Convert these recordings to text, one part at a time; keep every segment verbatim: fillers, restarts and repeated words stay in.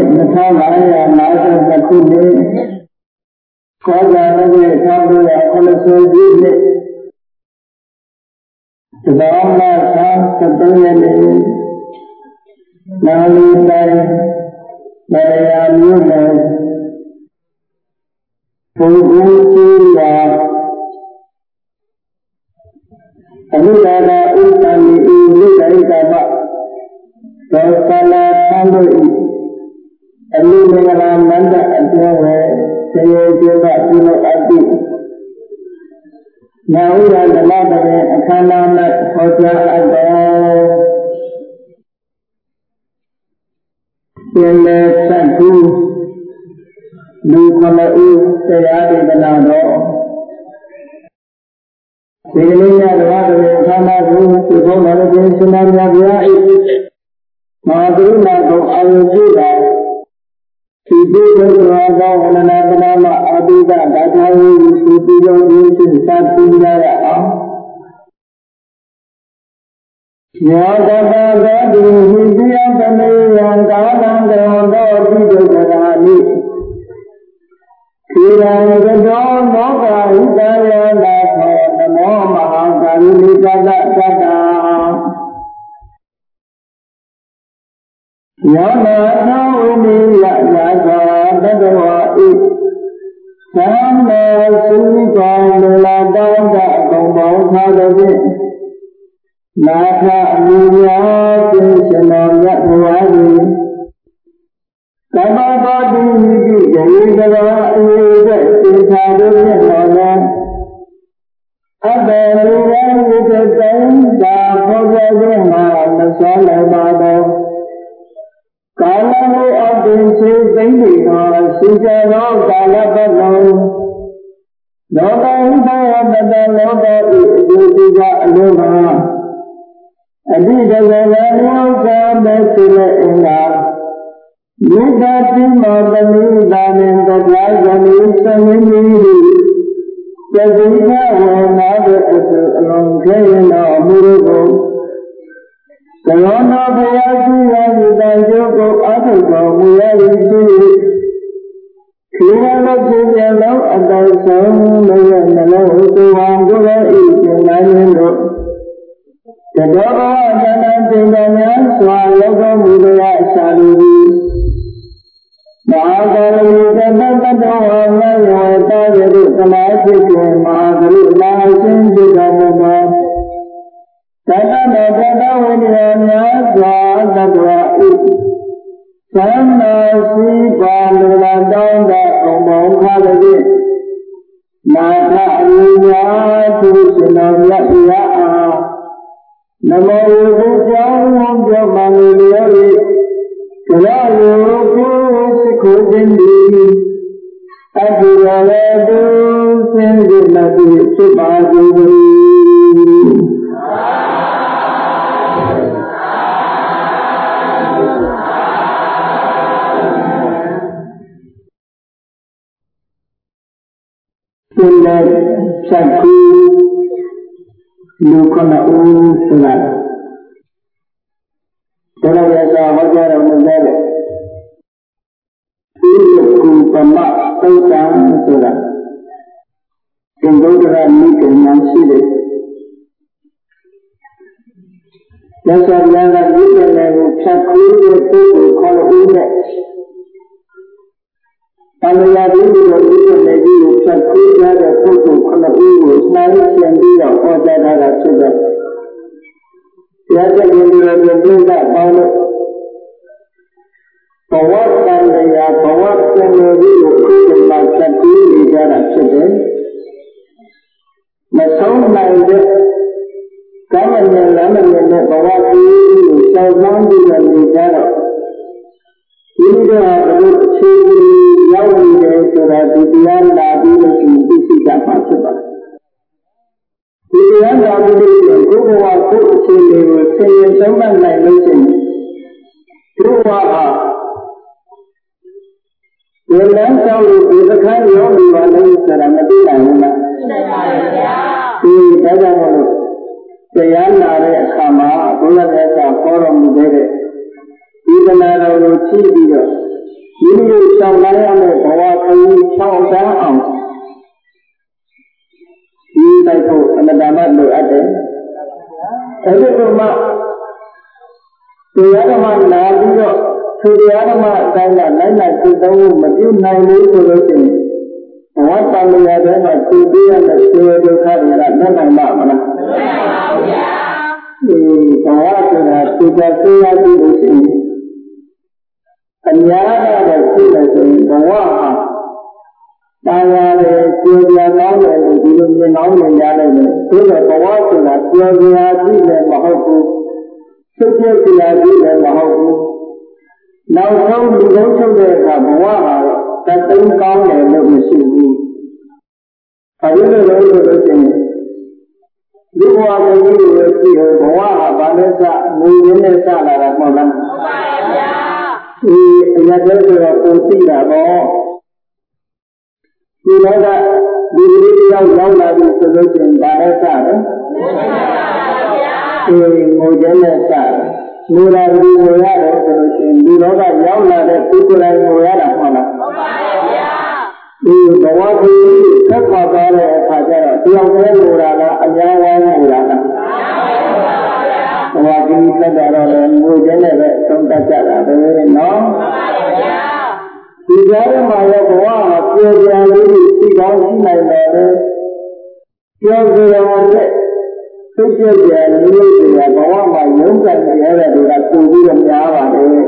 နှစ်ထောင်ငါးရာငါးสิบခုနှစ်ကောဇာတိတစ်ထောင်သုံးရာခုနှစ်ဆယ်ပြည့်နှစ်တဘောင်းလဆန်းဆယ်သုံးရက်နေ့နာလီတိုင်းမရယာမြို့နယ်ဘုံဘူးကြီးရာအမိသာသာဥပ္ပန္နိဤမိဂိကမဒေါသနာသံတို့ဤအမိမင်္ဂလာမန္တအတွင်းဝယ်ဆေယကျင်းပပြုလုပ်အပ်သည့်ညာဥရဓမ္မပင်အခမ်းအနား၌ဟောကြားအပ်တော်ပြန်လည်ဆက်ကူလူခမဦးတရားဒေသနာတော်ဒီကနေ့ညဓမ္မပင်အခမ်းအနားကိုဒီဘုန်းတော်ရှင်ရှင်သာမြတ်ဗျာဤမဟာကရုဏာကိုအာရုံပြုတာဒီပုဂ္ဂိုလ်တော်ကောဝန္ဒနာပနာမအာတိကဒါထာဝိသုတိရောဒီစိသတ်ပူရရအောင်ယောတတသောတိဟိတိယတမေယံကာလံကရောတောတိဒုက္ခရာနိခေရံကတောမောဂဟိတယောနာသောနမောမဟာကာရုဏိကတသတ္တယောနာသောဝိနိယယာသောတတဝါဣသံမေသုကောလူလာတောင်းကအကုန်ပေါင်းထားတဲ့ဖြင့်နာထအမြင်များပြည့်စုံတော်မြတ်ဘုရားသည်ကမ္မပါတိဟိတိဂေကလောအေတဲ့စေသာတို့ဖြင့်တော်လဲအတ္တလူဝိဝိတတံသာဘောဇခြင်းမှာမစွမ်းနိုင်ပါသောကာလကိုအပင်စေသိမ့်ပြီးတော့ရှိကြသောကာလပတ်လုံးလောကဟိတဝတ္တလောကဤအကျိုးစီကအလုံးမှာအတိတကယ်လည်းဥစ္စာပဲဆိုတဲ့အင်္ဂါမိဂတိမောတမိသာနှင့်တရားဇနီးသမင်းကြီးသည်ယသိခဝေနာတဲ့အစုအလုံးခဲရင်တော်မူကိုကရောနာဘုရားရှိရာဒီတန်ကျိုးကိုအထုတော်မူရသည်ရှိခေရလို့ဖြစ်ပြန်လို့အတောဆုံးလို့ရနှလုံးသွင်းအောင်ကိုယ်ရဲ့ဤကျင်နိုင်လို့တတော်ဘဝတဏ္ဍာသင်္ကန်းများစွာလောကမူတရားရှာလူသည်မဟာကလိကတ္တတတော်ဝါမယောတာရတုသမာစိတ်ကေမဟာကလိလာရှင်จิตတော်မူသောတတ္တမေတ္တဝိနည်းများစွာတတ္တဝါဤသံနာစီပါလူလာတောင်းတဲ့အုံပေါင်းခါတဲ့နာထအမြင်များသူရှင်တော်မြတ်ဗျာအားနမောဝိကြောင်းပြောမှန်လျော်၏ကြောယောကိုစိခုခြင်းသည်အဘိရောလေတုစင်ကြည်လက်ဖြစ်ပါစေ။ဒီလက်ချက်ကူလူကနဦးဆိုတာတော်ရရဟောကြားတော်မူတဲ့ဒီကုပမသုတံဆိုတာသင်္ဘောဒရာမိကဉာဏ်ရှိတယ်။ရသော်ဉာဏ်ကဒီတဲ့ကိုဖြတ်ကူးတဲ့ပုဂ္ဂိုလ်ခေါ်လို့ဦးနဲ့တန်လျာဒီလိုဒီတဲ့ကိုဖြတ်ကူးရတဲ့ပုဂ္ဂိုလ်ခေါ်လို့ဦးကိုနှိုင်းပြန်ပြီးတော့ဟောကြားတာကဖြစ်တဲ့ရတဲ့ဒီလိုဒီပြိဿပေါင်းလို့ဘဝတန်လျာဘဝတန်လျာဒီကိုခုမှဖြတ်ကူးနေကြတာဖြစ်တယ်မဆုံးနိုင်တဲ့ကာမဉာဏ်လမ်းမြင်တဲ့ဘဝကြီးကိုစောင့်မှန်းပြီးနေကြတော့ဒီလိုကဘုအခြေအနေရောက်နေတယ်ဆိုတာဒီတရားလာပြီးလို့ရှိရင်သိစိတ်ကမှဖြစ်ပါတယ်ဒီတရားလာပြီးလို့ရှိရင်ကိုယ်ဘဝကိုယ်အခြေအနေကိုသိရင်ဆုံးမနိုင်လို့ရှိရင်ဒီဘဝဟာဒီလမ်းဆောင်လို့ဒီသခိုင်းရောက်နေပါလို့ဆိုတာမသိနိုင်ဘူးလားသိနိုင်ပါရဲ့ဗျာဒီဒါကြောင့်မို့လို့တရားနာတဲ့အခါမှာဘုရားမြတ်စွာဘုရားဟောတော်မူတဲ့ဒီကနာတော်ကိုကြည့်ပြီးတော့သူတရားဓမ္မအတိုင်းကလိုက်လိုက်သိသုံးမှုမပြုနိုင်ဘူးဆိုလို့ရှိရင်ဘဝတန်မြာထဲမှာသိပြရတဲ့ဆင်းရဲဒုက္ခတွေကလက်နိုင်ပါမလားမနိုင်ပါဘူးဗျာဒီဘဝဆိုတာသူကသိရပြီလို့ရှိရင်အများကတော့ရှိတယ်ဆိုရင်ဘဝဟာတာယာတယ်ကျေပြာကောင်းတယ်လို့ဒီလိုမြင်ကောင်းမြင်ကြလိုက်တယ်ဒီလိုဘဝဆိုတာကျေပြာကြည့်လည်းမဟုတ်ဘူးစိတ်ကျေပြာကြည့်လည်းမဟုတ်ဘူးနောက်ဆုံးဒီလိုချုပ်တဲ့အခါဘဝဟာတသိန်းကောင်းတယ်လို့မရှိဘူးအဲဒီလိုလို့ဆိုလို့ရှိရင်ဒီဘဝကိုကြည့်လို့ရှိရင်ဘဝဟာဘာလို့စငွေရင်းနဲ့စလာတာမဟုတ်လားမှန်ပါဗျာဒီအရာတွေဆိုတော့ကိုသိတာပေါ့ဒီလောကဒီလိုတရားရောက်လာပြီဆိုလို့ရှိရင်ဘာလဲစတယ်ဒီငိုကြနဲ့စတယ်ငိုလာပြီးငိုရတယ်ဆိုလို့ရှိရင်ဒီလောကရောက်လာတဲ့ပုဂ္ဂိုလ်တိုင်းငိုရတာဟုတ်လားဟုတ်ပါဗျာဒီဘဝကိုသက်ခွာသွားတဲ့အခါကျတော့တယောက်တည်းငိုတာလားအများဝိုင်းငိုတာလားဘဝကြီးသက်တာတော့လည်းငိုကြနဲ့ပဲသုံးတတ်ကြတာပဲနော်ဟုတ်ပါဗျာဒီကြားထဲမှာရောဘဝဟာပြေပြားလေးရှိကောင်းရှိနိုင်တယ်ပြောကြရတဲ့သိကျက်ကြလေးတွေကဘဝမှာရုန်းကန်နေရတဲ့တွေကပုံပြီးတော့များပါတယ်ဘဝ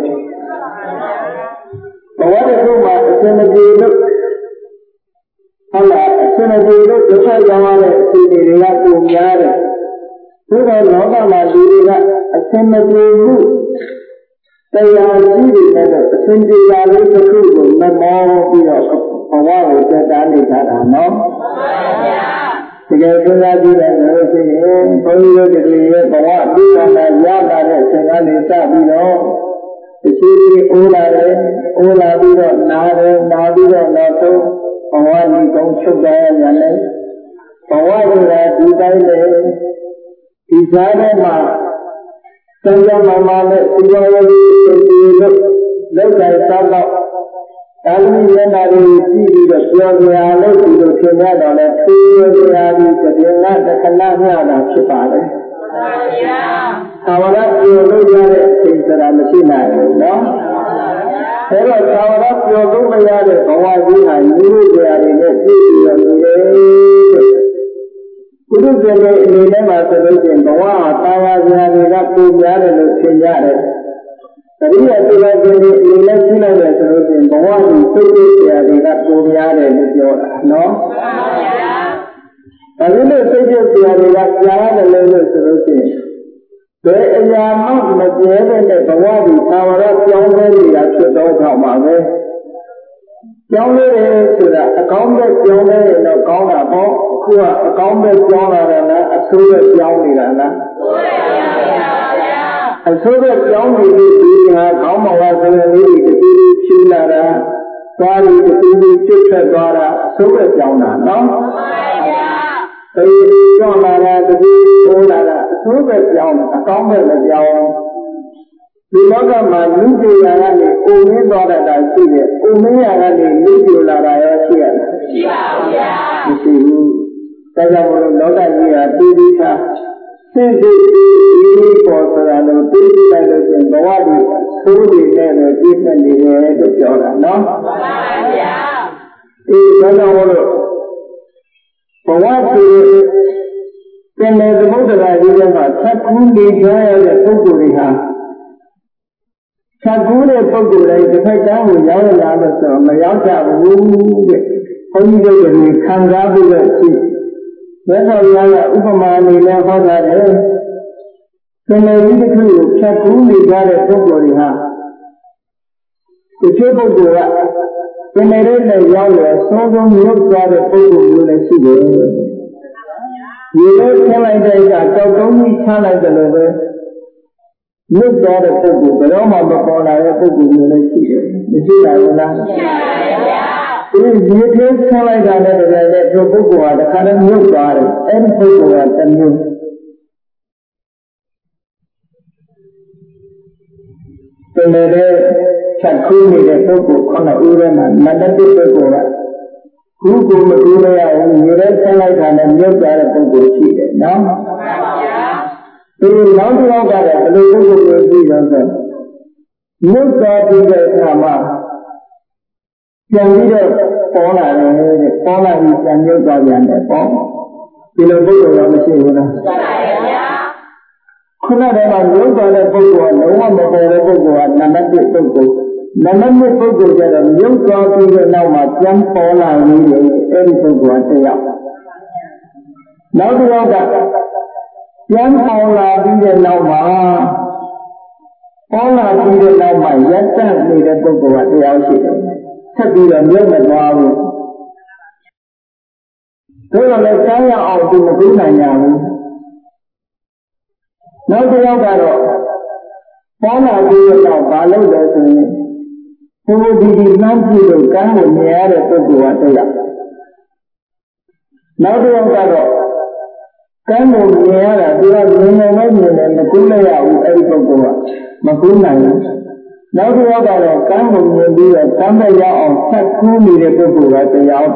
တစ်ခုမှာအစင်မပြေလို့ဟုတ်လားအစင်မပြေလို့ဒုက္ခရောက်ရတဲ့အခြေအနေတွေကပုံများတယ်ဒီတော့လောကမှာလူတွေကအစင်မပြေမှုတရားကြီးတွေနဲ့အစင်ပြေတာလေးတစ်ခုကိုမမောပြီးတော့ဘဝကိုတက်တာနေကြတာနော်တကယ်စဉ်းစားကြည့်တယ်လို့ဆိုရင်ဘုန်းကြီးတို့တွေရဲ့ဘဝဒီကံနဲ့ရလာတဲ့အချိန်ကနေစပြီးတော့တရှိကြီးအိုးလာတယ်အိုးလာပြီးတော့နားတယ်နားပြီးတော့နောက်ဆုံးဘဝကြီးကုန်းချုပ်သွားရတယ်ဘဝတွေကဒီတိုင်းလေဒီကြားထဲမှာစံကြမ္မာနဲ့စီဝါရေးဒီလိုလောက်တိုင်းစားတော့ဒါလည်းမျက်နာတွေကြည့်ပြီးတော့ပြောကြရလို့ဒီလိုထင်ရတော့လဲဖြေးရကြပြီးတည်ငါတခဏမျှတာဖြစ်ပါလေ။မှန်ပါဗျာ။သာဝရပြောလို့ရတဲ့အချိန်ဆိုတာမရှိနိုင်ဘူးနော်။အဲတော့သာဝရပြောလို့မရတဲ့ဘဝကြီးဟာညီလိုကြရတယ်နဲ့ပြည့်စုံနေတယ်။ဘုရားရှင်ရဲ့အနေနဲ့မှာဆိုလို့ရှိရင်ဘဝဟာတာယာကြရာတွေကပုံများတယ်လို့ထင်ကြတယ်။တတိယသုဘရှင်ဒီအနေနဲ့ရှိလိုက်တယ်ဆိုလို့ရှိရင်ဘဝကိုသိသိကြရာတွေကပုံများတယ်လို့ပြောတာနော်။မှန်ပါဗျာ။ဒါလို့သိသိကြရာတွေကကြားရတယ်လို့ဆိုလို့ရှိရင်ဘယ်အရာမှမကျဲတဲ့ဘဝကိုသာဝရပြောင်းလဲနေတာဖြစ်တော့ကြောင့်ပါပဲ။ပြောင်းလဲတယ်ဆိုတာအကောင်းဘက်ပြောင်းလဲရင်တော့ကောင်းတာပေါ့။အခုကအကောင်းဘက်ပြောင်းလာတာလားအဆိုးဘက်ပြောင်းနေတာလား။ဆိုးပါဗျာ။အဆိုးဘက်ပြောင်းနေလို့ဒီဟာကောင်းမှာဆိုရင်လေးတွေတည်တည်ဖြူလာတာသွားပြီးတည်တည်ကျုပ်ထွက်သွားတာအဆိုးဘက်ပြောင်းတာနော်မှန်ပါဗျာဒီကြောင့်လာတာတည်ပိုးလာတာအဆိုးဘက်ပြောင်းတာအကောင်းဘက်မပြောင်းဒီလောကမှာလူကြည်ရာကနေအိုမင်းသွားတာရှိတယ်အိုမင်းရာကနေလူကြည်လာတာရောရှိရလားရှိပါဗျာမရှိဘူးဒါကြောင့်မလို့လောကကြီးဟာတည်တည်ထားသိသိဒီပေါ်ဆိုတာလို့သိသိလိုက်လို့ရှင်ဘဝကြီးသိုးတွေနဲ့တော့ပြည့်စုံနေတယ်လို့ပြောတာနော်မှန်ပါဗျာဒီဒါကြောင့်မလို့ဘဝဆိုရင်လည်းသမုဒ္ဒရာကြီးထဲမှာသတ်ကူးနေကြရတဲ့ပုဂ္ဂိုလ်တွေဟာသတ်ကူးတဲ့ပုဂ္ဂိုလ်တိုင်းတစ်ဖက်တန်းကိုရောက်လာလို့ဆိုတော့မရောက်ကြဘူးတဲ့ဘုန်းကြီးတို့ကခံစားပြီးတော့ရှိမြတ်စွာဘုရားကဥပမာအနေနဲ့ဟောတာတယ်။သင်္နေကြီးတစ်ခုကိုဖြတ်ကူးနေကြတဲ့ပုဂ္ဂိုလ်တွေဟာဒီချို့ပုဂ္ဂိုလ်ကသင်္နေရဲ့နဲ့ရောက်လို့ဆုံးဆုံးမြုပ်သွားတဲ့ပုဂ္ဂိုလ်မျိုးလည်းရှိတယ်။ဒီလိုဆင်းလိုက်တဲ့အခါတောက်တုံးကြီးချလိုက်တယ်လို့ပဲမြုပ်သွားတဲ့ပုဂ္ဂိုလ်ဘယ်တော့မှမပေါ်လာတဲ့ပုဂ္ဂိုလ်မျိုးလည်းရှိတယ်။မရှိပါဘူးလား။ရှိပါဗျာ။ဒီဒီလိုဆင်းလိုက်တာနဲ့တကယ်လည်းဒီပုဂ္ဂိုလ်ဟာတစ်ခါတည်းမြုပ်သွားတယ်။အဲဒီပုဂ္ဂိုလ်ကတစ်မျိုးသင်္နေရဲ့ချက်ကူးနေတဲ့ပုဂ္ဂိုလ်ခုနဦးထဲမှာနတ္တိပုဂ္ဂိုလ်ကခုကိုမကူမရဘူးမြေထဲဆင်းလိုက်တာနဲ့မြုပ်သွားတဲ့ပုဂ္ဂိုလ်ရှိတယ်နော်မှန်ပါဗျာဒီနောက်တစ်ယောက်ကလည်းဘယ်လိုပုဂ္ဂိုလ်မျိုးရှိတော့ဆိုမြုပ်သွားပြီးတဲ့အခါမှာပြန်ပြီးတော့ပေါ်လာတယ်တဲ့ပေါ်လာပြီးပြန်မြုပ်သွားပြန်တယ်ပေါ့ဒီလိုပုဂ္ဂိုလ်ရောမရှိဘူးလားရှိပါရဲ့ဗျာခုနကတည်းကမြုပ်သွားတဲ့ပုဂ္ဂိုလ်ကလုံးဝမပေါ်တဲ့ပုဂ္ဂိုလ်ကနံပါတ်တစ်ပုဂ္ဂိုလ်နံပါတ်နှစ်ပုဂ္ဂိုလ်ကျတော့မြုပ်သွားပြီးတဲ့နောက်မှာပြန်ပေါ်လာပြီးတယ်အဲ့ဒီပုဂ္ဂိုလ်ကတစ်ယောက်နောက်တစ်ယောက်ကပြန်ပေါ်လာပြီးတဲ့နောက်မှာပေါ်လာပြီးတဲ့နောက်မှာရက်တက်နေတဲ့ပုဂ္ဂိုလ်ကတစ်ယောက်ရှိတယ်ဆက်ပြီးတော့မြုပ်မသွားဘူးဒါတော့လည်းကြားရအောင်သူမကူးနိုင်ကြဘူးနောက်တစ်ယောက်ကတော့ပေါ်လာပြီးတဲ့နောက်ဘာလုပ်လဲဆိုရင်ဘုရားဒီဒီနှမ်းပြလို့ကမ်းကိုမြင်ရတဲ့ပုဂ္ဂိုလ်ကတစ်ယောက်နောက်တစ်ယောက်ကတော့ကမ်းကိုမြင်ရတာသူကမြင်နေမမြင်နေမကူးလိုက်ရဘူးအဲ့ဒီပုဂ္ဂိုလ်ကမကူးနိုင်ဘူးနောက်တစ်ယောက်ကတော့ကမ်းကိုမြင်ပြီးတော့ကမ်းဘက်ရောက်အောင်ဆက်ကူးနေတဲ့ပုဂ္ဂိုလ်ကတစ်ယောက်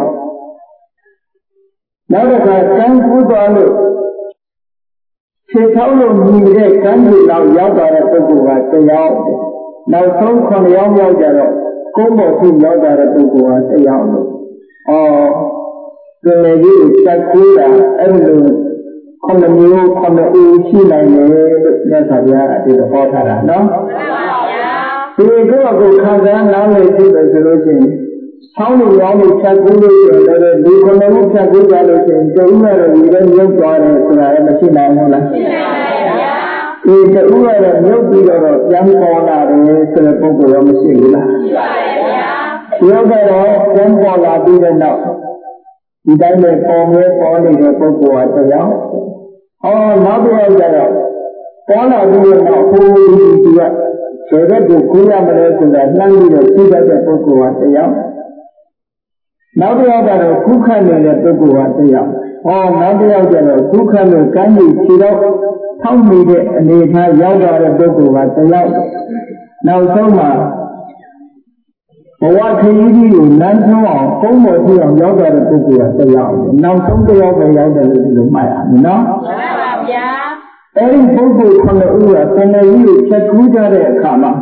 နောက်တစ်ခါကမ်းကူးသွားလို့ခြေထောက်လို့မြည်တဲ့ကမ်းကြီးလောက်ရောက်သွားတဲ့ပုဂ္ဂိုလ်ကတစ်ယောက်နောက်ဆုံးခုနှစ်ယောက်ရောက်ကြတော့ကိုယ်ပေါ်ထိရောက်သွားတဲ့ပုဂ္ဂိုလ်ကတစ်ယောက်လို့ဩဒီလေကြီးဆက်ကူးတာအဲ့လိုခုနှစ်မျိုးခုနှစ်ဦးရှိနိုင်တယ်လို့မြတ်စွာဘုရားအတိအဟောထားတာနော်မှန်ပါဗျာဒီကိုယ့်ကိုခံစားနားလည်ကြည့်တယ်ဆိုလို့ရှိရင်ဆောင်းလို့ရောင်းလို့ဖြတ်ကူးလို့ရတယ်လည်းဒီခုနှစ်ဦးဖြတ်ကူးကြလို့ရှိရင်တဦးနဲ့တော့ဒီလည်းမြုပ်သွားတယ်ဆိုတာလည်းမရှိနိုင်ဘူးလားရှိနိုင်ပါဗျာဒီတဦးကတော့မြုပ်ပြီးတော့ပြန်ပေါ်လာတယ်ဆိုတဲ့ပုဂ္ဂိုလ်ရောမရှိဘူးလားရှိပါဗျာဒီကတော့ပြန်ပေါ်လာပြီးတဲ့နောက်ဒီတိုင်းနဲ့ပေါ်မြဲပေါ်နေတဲ့ပုဂ္ဂိုလ်ကတရားအော်နောက်တစ်ယောက်ကျတော့ပေါ်လာပြီးတဲ့နောက်ဟိုဒီဒီကဆိုတဲ့ကိုကိုရမလဲဆိုတာနှမ်းပြီးတော့ကြည့်တတ်တဲ့ပုဂ္ဂိုလ်ကတရားနောက်တစ်ယောက်ကတော့ခုခတ်နေတဲ့ပုဂ္ဂိုလ်ကတစ်ယောက်ဟောနောက်တစ်ယောက်ကျတော့ခုခတ်လို့ကမ်းကြီးခြေတော့ထောက်နေတဲ့အနေအထားရောက်လာတဲ့ပုဂ္ဂိုလ်ကတစ်ယောက်နောက်ဆုံးမှာဘဝခရီးကြီးကိုလမ်းထုံးအောင်ပုံပေါ်ကြည့်အောင်ရောက်လာတဲ့ပုဂ္ဂိုလ်ကတစ်ယောက်နောက်ဆုံးတစ်ယောက်ပဲရောက်တယ်လို့ဒီလိုမှတ်ရမယ်နော်မှန်ပါဗျာအဲ့ဒီပုဂ္ဂိုလ်ခုနှစ်ဦးကသင်္နေကြီးကိုဖြတ်ကူးကြတဲ့အခါမှာ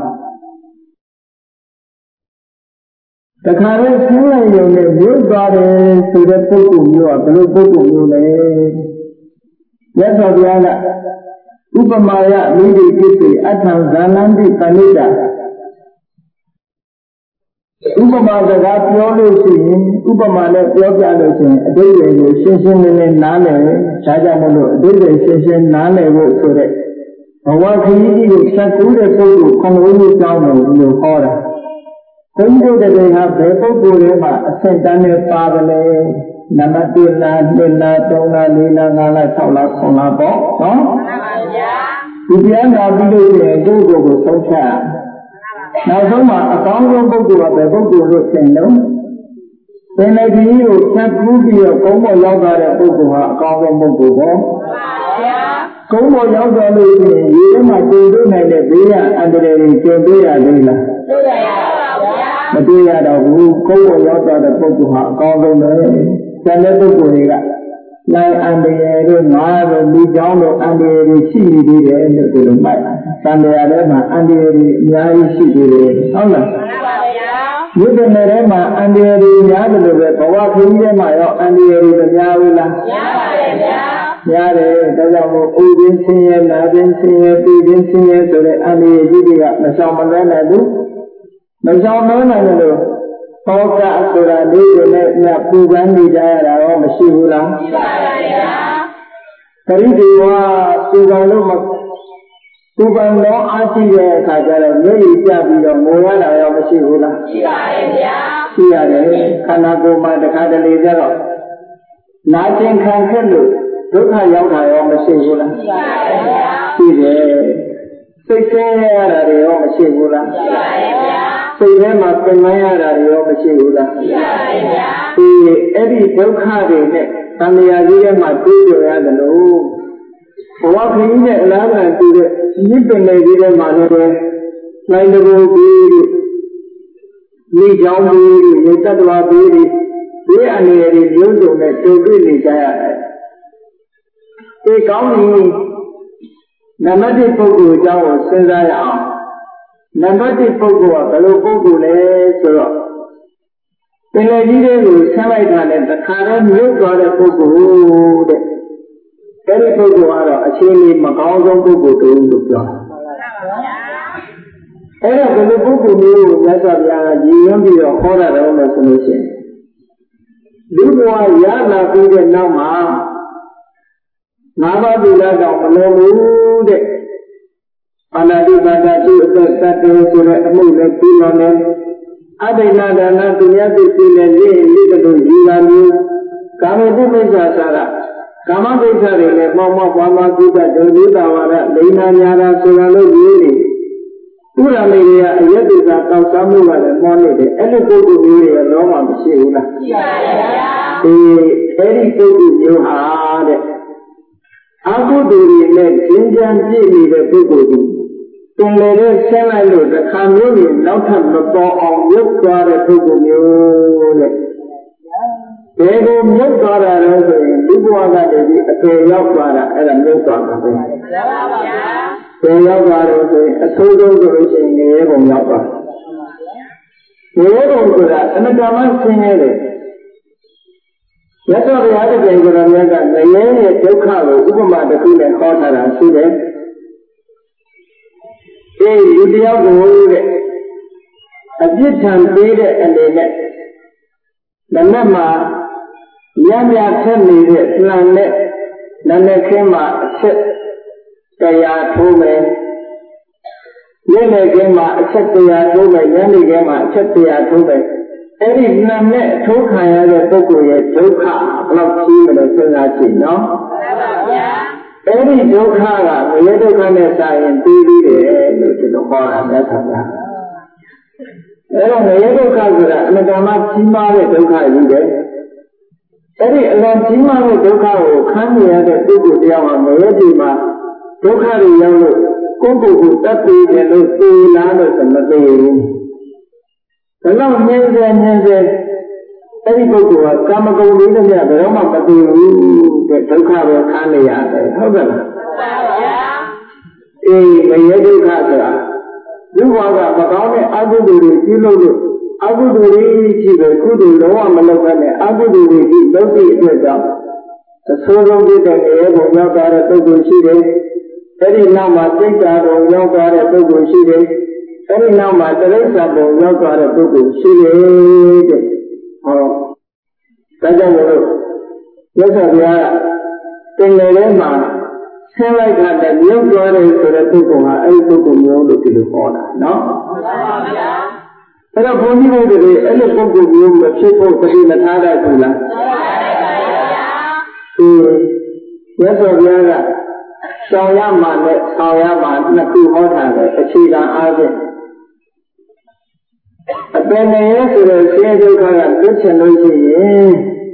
တခါလဲဆင်းလိုက်ရုံနဲ့မြုပ်သွားတယ်ဆိုတဲ့ပုဂ္ဂိုလ်မျိုးကဘယ်လိုပုဂ္ဂိုလ်မျိုးလဲမြတ်စွာဘုရားကဥပမာယမိတိကိစ္စအထံဇာနန္တိပဏိတာဥပမာစကားပြောလို့ရှိရင်ဥပမာနဲ့ပြောပြလို့ရှိရင်အတိတ်ကိုရှင်းရှင်းလင်းလင်းနားလည်ဒါကြောင့်မလို့အတိတ်ကိုရှင်းရှင်းနားလည်ဖို့ဆိုတဲ့ဘဝခရီးကြီးကိုဆက်ကူးတဲ့ပုဂ္ဂိုလ်ခုနှစ်ဦးကိုကြောင်းတယ်လို့ဟောတာဘုန်းကြီးတို့တွေကဘယ်ပုဂ္ဂိုလ်တွေမှာအဆင့်တန်းနဲ့ပါတယ်လဲနံပါတ်တစ်လားနှစ်လားသုံးလားလေးလားငါးလားခြောက်လားခုနှစ်လားပေါ့နော်မှန်ပါဗျာဒီပြန်လာပြီးလို့ရှိရင်ကိုယ့်ကိုယ်ကိုဆုံးဖြတ်နောက်ဆုံးမှာအကောင်းဆုံးပုဂ္ဂိုလ်ကဘယ်ပုဂ္ဂိုလ်လို့ထင်လို့ပင်လည်းကြီးကိုဖြတ်ကူးပြီးတော့ကုန်းပေါ်ရောက်သွားတဲ့ပုဂ္ဂိုလ်ဟာအကောင်းဆုံးပုဂ္ဂိုလ်ပေါ့မှန်ပါဗျာကုန်းပေါ်ရောက်သွားလို့ရှိရင်ရေထဲမှာကျုံတွေ့နိုင်တဲ့ဘေးရန်အန္တရာယ်တွေကျုံတွေ့ရသေးလားတွေ့ရပါဗျာမတွေ့ရတော့ဘူးကုန်းပေါ်ရောက်သွားတဲ့ပုဂ္ဂိုလ်ဟာအကောင်းဆုံးပဲကျန်တဲ့ပုဂ္ဂိုလ်တွေကလိုင်းအန္တရာယ်တို့ငါးတို့လူကြောင်းတို့အန္တရာယ်တွေရှိနေသေးတယ်လို့ဒီလိုမှတ်တန်တရားထဲမှာအန္တရာယ်တွေအများကြီးရှိသေးတယ်ဟုတ်လားမှန်ပါဗျာဒီပင်ထဲမှာအန္တရာယ်တွေများတယ်လို့ပဲဘဝခရီးထဲမှာရောအန္တရာယ်တွေများဘူးလားများပါတယ်ဗျာများတယ်ဒါကြောင့်မို့ဥဒင်းဆင်းရဲနာဒင်းဆင်းရဲပြည်ဒင်းဆင်းရဲဆိုတဲ့အန္တရာယ်ကြီးတွေကမဆောင်မလွဲနိုင်ဘူးမဆောင်လွဲနိုင်တယ်လို့သောကဆိုတာလေးတွေနဲ့ညပူပန်းနေကြရတာရောမရှိဘူးလားရှိပါပါဗျာတတိဒေဝပူပန်းလို့မပူပန်းတော့အားရှိတဲ့အခါကျတော့မျက်ရည်ကျပြီးတော့ငိုရတာရောမရှိဘူးလားရှိပါရဲ့ဗျာရှိရတယ်ခန္ဓာကိုယ်မှာတခါတလေကျတော့နာကျင်ခံခဲ့လို့ဒုက္ခရောက်တာရောမရှိဘူးလားရှိပါရဲ့ဗျာရှိတယ်စိတ်ဆင်းရဲရတာတွေရောမရှိဘူးလားရှိပါရဲ့ဗျာစိတ်ထဲမှာပင်ပန်းရတာတွေရောမရှိဘူးလားရှိပါရဲ့ဗျာဒီအဲ့ဒီဒုက္ခတွေနဲ့သံဃာကြီးထဲမှာတွေ့ကြရတယ်လို့ဘဝခရီးနဲ့အလားတူတူတဲ့ဒီပင်လေးကြီးထဲမှာလည်းနိုင်တကူပြီးမိကြောင်းပြီးမိတ္တဝါပြီးဒီအနေအရေးမျိုးစုံနဲ့ကြုံတွေ့နေကြရတယ်ဒီကောင်းပြီနံပါတ်တစ်ပုဂ္ဂိုလ်အကြောင်းကိုစဉ်းစားရအောင်နံပါတ်တစ်ပုဂ္ဂိုလ်ကဘယ်လိုပုဂ္ဂိုလ်လဲဆိုတော့ပင်လယ်ကြီးတွေကိုဆန်းလိုက်တာနဲ့တခါတည်းမြုပ်သွားတဲ့ပုဂ္ဂိုလ်တဲ့အဲဒီပုဂ္ဂိုလ်ကတော့အခြေအနေမကောင်းဆုံးပုဂ္ဂိုလ်တူလို့ပြောတာအဲ့တော့ဘယ်လိုပုဂ္ဂိုလ်မျိုးကိုမြတ်စွာဘုရားကရည်ရွယ်ပြီးတော့ဟောတာတော့လို့ဆိုလို့ရှိရင်လူဘဝရလာပြီးတဲ့နောက်မှာငါးပါးသီလကြောင့်မလုံးဘူးတဲ့အာနာတိပါဒတိအသက်သတ္တေဆိုတဲ့အမှုနဲ့ပြီးတော့လည်းအဘိဓါဒါနသူမြတ်သိစီနဲ့ရင်းလိတ္တုယူလာမျိုးကာမတုမိစ္ဆာစာရကာမကိစ္စတွေနဲ့ပေါင်းပေါင်းပွားပွားပြုတတ်ဒုတိယဝါဒလိန်နာညာတာဆိုတာလို့ရေးနေဥရမေတွေကအယက်တွေကတောက်စားမှုကလည်းမောနေတယ်အဲ့ဒီပုဂ္ဂိုလ်မျိုးတွေကတော့မှမရှိဘူးလားရှိပါရဲ့ဗျာဒီအဲ့ဒီပုဂ္ဂိုလ်မျိုးဟာတဲ့အကုသိုလ်တွေနဲ့ကျဉ်းကြံပြည့်နေတဲ့ပုဂ္ဂိုလ်ကြီးပင်လေနဲ့ဆင်းလိုက်လို့တစ်ခါမျိုးကြီးနောက်ထပ်မပေါ်အောင်ရုပ်သွားတဲ့ပုဂ္ဂိုလ်မျိုးတဲ့ဘယ်ကိုမြုပ်သွားတာလဲဆိုရင်ဒီဘဝကတည်းကအပေရောက်သွားတာအဲ့ဒါမြုပ်သွားတာပဲမှန်ပါဗျာပေရောက်သွားလို့ဆိုရင်အဆိုးဆုံးဆိုလို့ရှိရင်ငရဲပုံရောက်သွားငရဲပုံဆိုတာအနတ္တမဆင်းရဲတယ်ရသော်ဘုရားတပည့်ကိုယ်တော်မြတ်ကငရဲရဲ့ဒုက္ခကိုဥပမာတစ်ခုနဲ့ဟောထားတာရှိတယ်အေးလူတယောက်ကိုတဲ့အပြစ်ထံပေးတဲ့အနေနဲ့လက်နဲ့မှာညံ့ညထက်နေတဲ့လှန်နဲ့လက်နဲ့ခင်းမှာအချက်တရားထိုးမယ်ညနေခင်းမှာအချက်တရားထိုးမယ်ညနေခင်းမှာအချက်တရားထိုးမယ်အဲ့ဒီလှန်နဲ့အထိုးခံရတဲ့ပုဂ္ဂိုလ်ရဲ့ဒုက္ခဘယ်လောက်ကြီးမလဲစဉ်းစားကြည့်နော်မှန်ပါဗျာအဲ့ဒီဒုက္ခကငရဲဒုက္ခနဲ့စာရင်ပြီးပြီးတယ်လို့ဒီလိုဟောတာမြတ်စွာဘုရားအဲ့တော့ငရဲဒုက္ခဆိုတာအနတ္တမကြီးမားတဲ့ဒုက္ခကြီးပဲအဲ့ဒီအလွန်ကြီးမားတဲ့ဒုက္ခကိုခံရတဲ့ပုဂ္ဂိုလ်တရားမှာငရဲဒီမှာဒုက္ခတွေရောက်လို့ကိုယ့်ကိုယ်ကိုတတ်ပြီးတယ်လို့သိလားလို့ဆိုမသိဘူးဒါတော့မြင်စေမြင်စေအဲ့ဒီပုဂ္ဂိုလ်ကကာမဂုဏ်လေးတွေဘယ်တော့မှမသိဘူးတဲ့ဒုက္ခပဲခံနေရတယ်ဟုတ်ကဲ့လားမှန်ပါဗျာအေးငရဲဒုက္ခဆိုတာလူဘဝကမကောင်းတဲ့အကုသိုလ်တွေပြုလုပ်လို့အကုသိုလ်တွေရှိတယ်ကုသိုလ်လုံးဝမလုပ်ဘဲနဲ့အကုသိုလ်တွေဒီလုပ်သည့်အတွက်ကြောင့်အဆိုးဆုံးဖြစ်တဲ့ငရဲဘုံရောက်သွားတဲ့ပုဂ္ဂိုလ်ရှိတယ်အဲ့ဒီနောက်မှာစိတ်ဓာတ်ဘုံရောက်သွားတဲ့ပုဂ္ဂိုလ်ရှိတယ်အဲ့ဒီနောက်မှာတိရစ္ဆာန်ဘုံရောက်သွားတဲ့ပုဂ္ဂိုလ်ရှိတယ်တဲ့ဟောဒါကြောင့်မို့လို့မြတ်စွာဘုရားကတင်လေထဲမှာဆင်းလိုက်တာတည်းမြုပ်သွားတယ်ဆိုတဲ့ပုဂ္ဂိုလ်ဟာအဲ့ဒီပုဂ္ဂိုလ်မျိုးလို့ဒီလိုဟောတာနော်မှန်ပါဗျာအဲ့တော့ဘုန်းကြီးတို့တွေအဲ့လိုပုဂ္ဂိုလ်မျိုးမဖြစ်ဖို့ပြိမထားတတ်ဘူးလားမှန်ပါဗျာဒီမြတ်စွာဘုရားကဆောင်ရမှာနဲ့ဆောင်ရမှာနှစ်ခုဟောထားတယ်အခြေခံအားဖြင့်အပင်နေဆိုတဲ့ဆင်းရဲဒုက္ခကလွတ်ချင်လို့ရှိရင်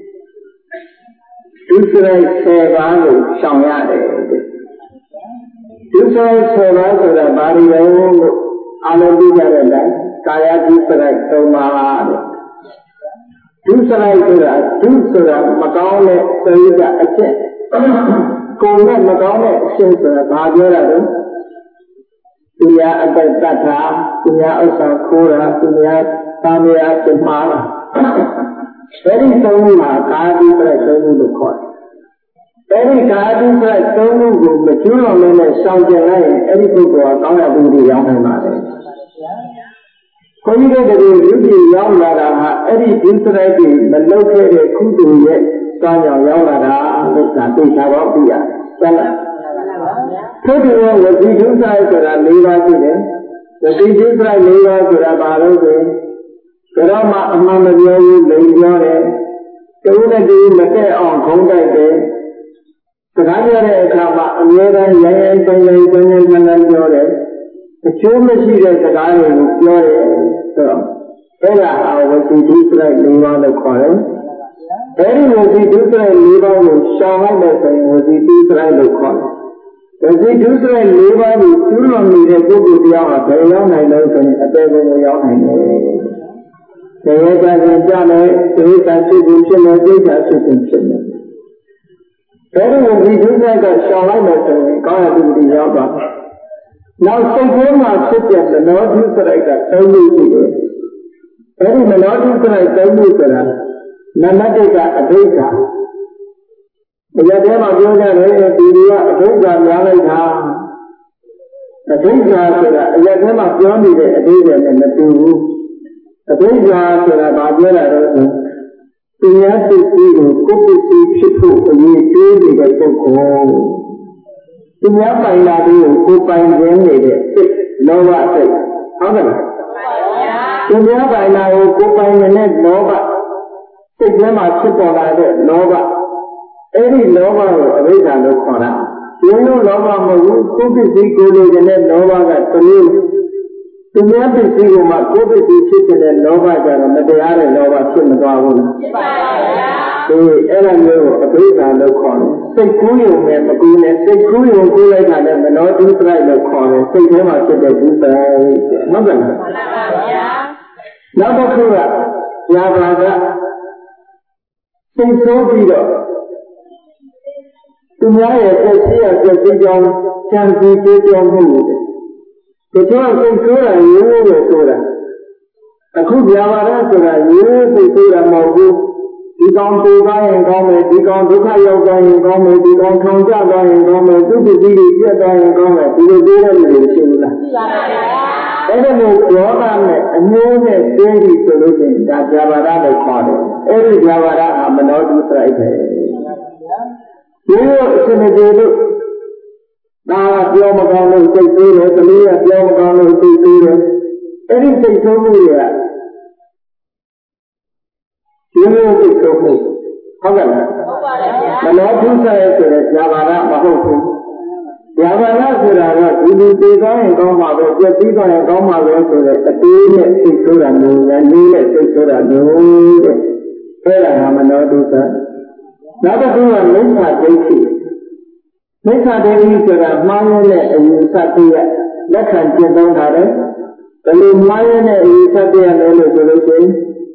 ဒုစရိုက်ဆယ်ပါးကိုဆောင်ရတယ်ဒုစရိုက်ဆယ်ပါးဆိုတာဘာတွေလဲလို့အားလုံးသိကြတဲ့တိုင်းကာယဒုစရိုက်သုံးပါးတဲ့ဒုစရိုက်ဆိုတာဒုဆိုတာမကောင်းတဲ့စိတ်ကအချက်ကိုယ်နဲ့မကောင်းတဲ့အချက်ဆိုတာဘာပြောတာလဲသူများအသက်တတ်တာသူများဥစ္စာခိုးတာသူများသားမယားပြမှားတာအဲဒီသုံးခုမှာကာယဒုစရိုက်သုံးခုလို့ခေါ်တယ်အဲဒီကာယဒုစရိုက်သုံးခုကိုမကျွလွန်နဲ့ရှောင်ကျင်လိုက်ရင်အဲဒီပုဂ္ဂိုလ်ကကောင်းတဲ့ပုဂ္ဂိုလ်ရောက်နိုင်ပါတယ်ခွန်ကြီးတို့တွေလူကြီးရောက်လာတာဟာအဲ့ဒီဒုစရိုက်တွေမလုပ်ခဲ့တဲ့ကုသိုလ်ရဲ့ကြောင်းကြောင့်ရောက်လာတာလို့သာသိချပါဘူးဗျာဆန္ဒထို့တူဝစီဒုစရိုက်ဆိုတာ၄ပါးရှိတယ်ဝစီဒုစရိုက်၄ပါးဆိုတာဘာလို့လဲဒါတော့မှအမှန်မပြောဘူးလိမ်ပြောတယ်တူနဲ့တူမတည့်အောင်ခုံးတိုက်တယ်စကားပြောတဲ့အခါမှာအမြဲတမ်းရိုင်းရိုင်းပိုင်းပိုင်းပိုင်းပိုင်းမှန်ပြောတယ်အကျိုးမရှိတဲ့စကားတွေကိုပြောတယ်ဆိုတော့အဲ့ဒါဟာဝစီဒုစရိုက်၄ပါးလို့ခေါ်တယ်အဲ့ဒီဝစီဒုစရိုက်၄ပါးကိုရှောင်လိုက်တဲ့ဆိုရင်ဝစီဒုစရိုက်လို့ခေါ်တယ်ဝစီဒုစရိုက်၄ပါးကိုကျူးလွန်နေတဲ့ပုဂ္ဂိုလ်တရားဟာဘယ်ရောက်နိုင်လဲဆိုရင်အပေဘုံကိုရောက်နိုင်တယ်။ဒေဝတာကကြမယ်ဒိဋ္ဌာဖြစ်ခြင်းဖြစ်မယ်ဒိဋ္ဌာဖြစ်ခြင်းဖြစ်မယ်။ဒါတော့ဝစီဒုစရိုက်ကရှောင်လိုက်တဲ့ဆိုရင်ကောင်းတဲ့ပုဂ္ဂိုလ်ရောက်သွားနောက်စိတ်ထဲမှာဖြစ်တဲ့မနောဒုစရိုက်ကသုံးခုရှိတယ်အဲဒီမနောဒုစရိုက်သုံးခုဆိုတာနံပါတ်တစ်ကအဘိဓါတရားထဲမှာပြောကြတယ်ဒီတွေကအဘိဓါများလိုက်တာအဘိဓါဆိုတာအရာထဲမှာပြောနေတဲ့အဘိဓါနဲ့မတူဘူးအဘိဓါဆိုတာဘာပြောတာလဲဆိုသူများသိသိကိုကိုယ်သိဖြစ်ဖို့အရေးကြီးနေတဲ့ပုဂ္ဂိုလ်သူများပိုင်လာပြီးကိုယ်ပိုင်ခြင်းနေတဲ့စိတ်လောဘစိတ်ဟုတ်ကဲ့လားသူများပိုင်လာကိုကိုယ်ပိုင်နေတဲ့လောဘစိတ်ထဲမှာဖြစ်ပေါ်လာတဲ့လောဘအဲ့ဒီလောဘကိုအဘိဓါလို့ခေါ်တာဒီလိုလောဘမဟုတ်ဘူးကိုယ်ပစ္စည်းကိုယ်လိုချင်တဲ့လောဘကတစ်မျိုးသူများပစ္စည်းကိုမှကိုယ်ပစ္စည်းဖြစ်တဲ့လောဘကြတော့မတရားတဲ့လောဘဖြစ်မသွားဘူးလားဖြစ်ပါဘူးဒီအဲ့ဒါမျိုးကိုအဘိဓါလို့ခေါ်တယ်စိတ်ကူးရုံနဲ့မကူးနဲ့စိတ်ကူးရုံကူးလိုက်တာနဲ့မနောဒုစရိုက်လို့ခေါ်တယ်စိတ်ထဲမှာဖြစ်တဲ့ဒုစရိုက်ဟုတ်ကဲ့လားမှန်ပါဗျာနောက်တစ်ခုကညာဘာကစိတ်ဆိုးပြီးတော့သူများရဲ့စိတ်ရှိရစိတ်ကြီးကြောင်းကြံစည်ကြကြောင်းမှုတွေတချို့စိတ်ဆိုးတာရိုးရိုးပဲဆိုတာအခုညာဘာကဆိုတာရိုးရိုးစိတ်ဆိုးတာမဟုတ်ဘူးဒီကောင်ပူသွားရင်ကောင်းမယ်ဒီကောင်ဒုက္ခရောက်သွားရင်ကောင်းမယ်ဒီကောင်ထောင်ကျသွားရင်ကောင်းမယ်သူ့ပစ္စည်းတွေပြတ်သွားရင်ကောင်းမယ်ဒီလိုသေးတဲ့လူတွေရှိဘူးလားရှိပါပါဘုရားအဲ့ဒါမျိုးဒေါသနဲ့အငြိုးနဲ့သိပြီဆိုလို့ရှိရင်ဒါဇာဘာဒလို့ခေါ်တယ်အဲ့ဒီဇာဘာဒဟာမနောဒုစရိုက်ပဲဒီလိုအရှင်မကျေလို့ဒါကပြောမကောင်းလို့စိတ်ဆိုးတယ်ကလေးကပြောမကောင်းလို့စိတ်ဆိုးတယ်အဲ့ဒီစိတ်ဆိုးမှုတွေကဒီလိုစိတ်ဆိုးမှုဟုတ်ကဲ့လားဟုတ်ပါတယ်ဗျာမနောဒုစရိုက်ဆိုတဲ့ဇာဘာဒမဟုတ်ဘူးဇာဘာဒဆိုတာကဒီလူသိသွားရင်ကောင်းမှာပဲပြည့်စည်သွားရင်ကောင်းမှာပဲဆိုတဲ့အတေးနဲ့စိတ်ဆိုးတာမျိုးရန်လေးနဲ့စိတ်ဆိုးတာမျိုးတဲ့အဲ့ဒါကမနောဒုစရိုက်နောက်တစ်ခုကမိစ္ဆာဒိဋ္ဌိမိစ္ဆာဒိဋ္ဌိဆိုတာမှားရတဲ့အယူဆတရားလက်ခံကျင့်သုံးတာလေဘယ်လိုမှားရတဲ့အယူဆတရားလဲလို့ဆိုလို့ရှိရင်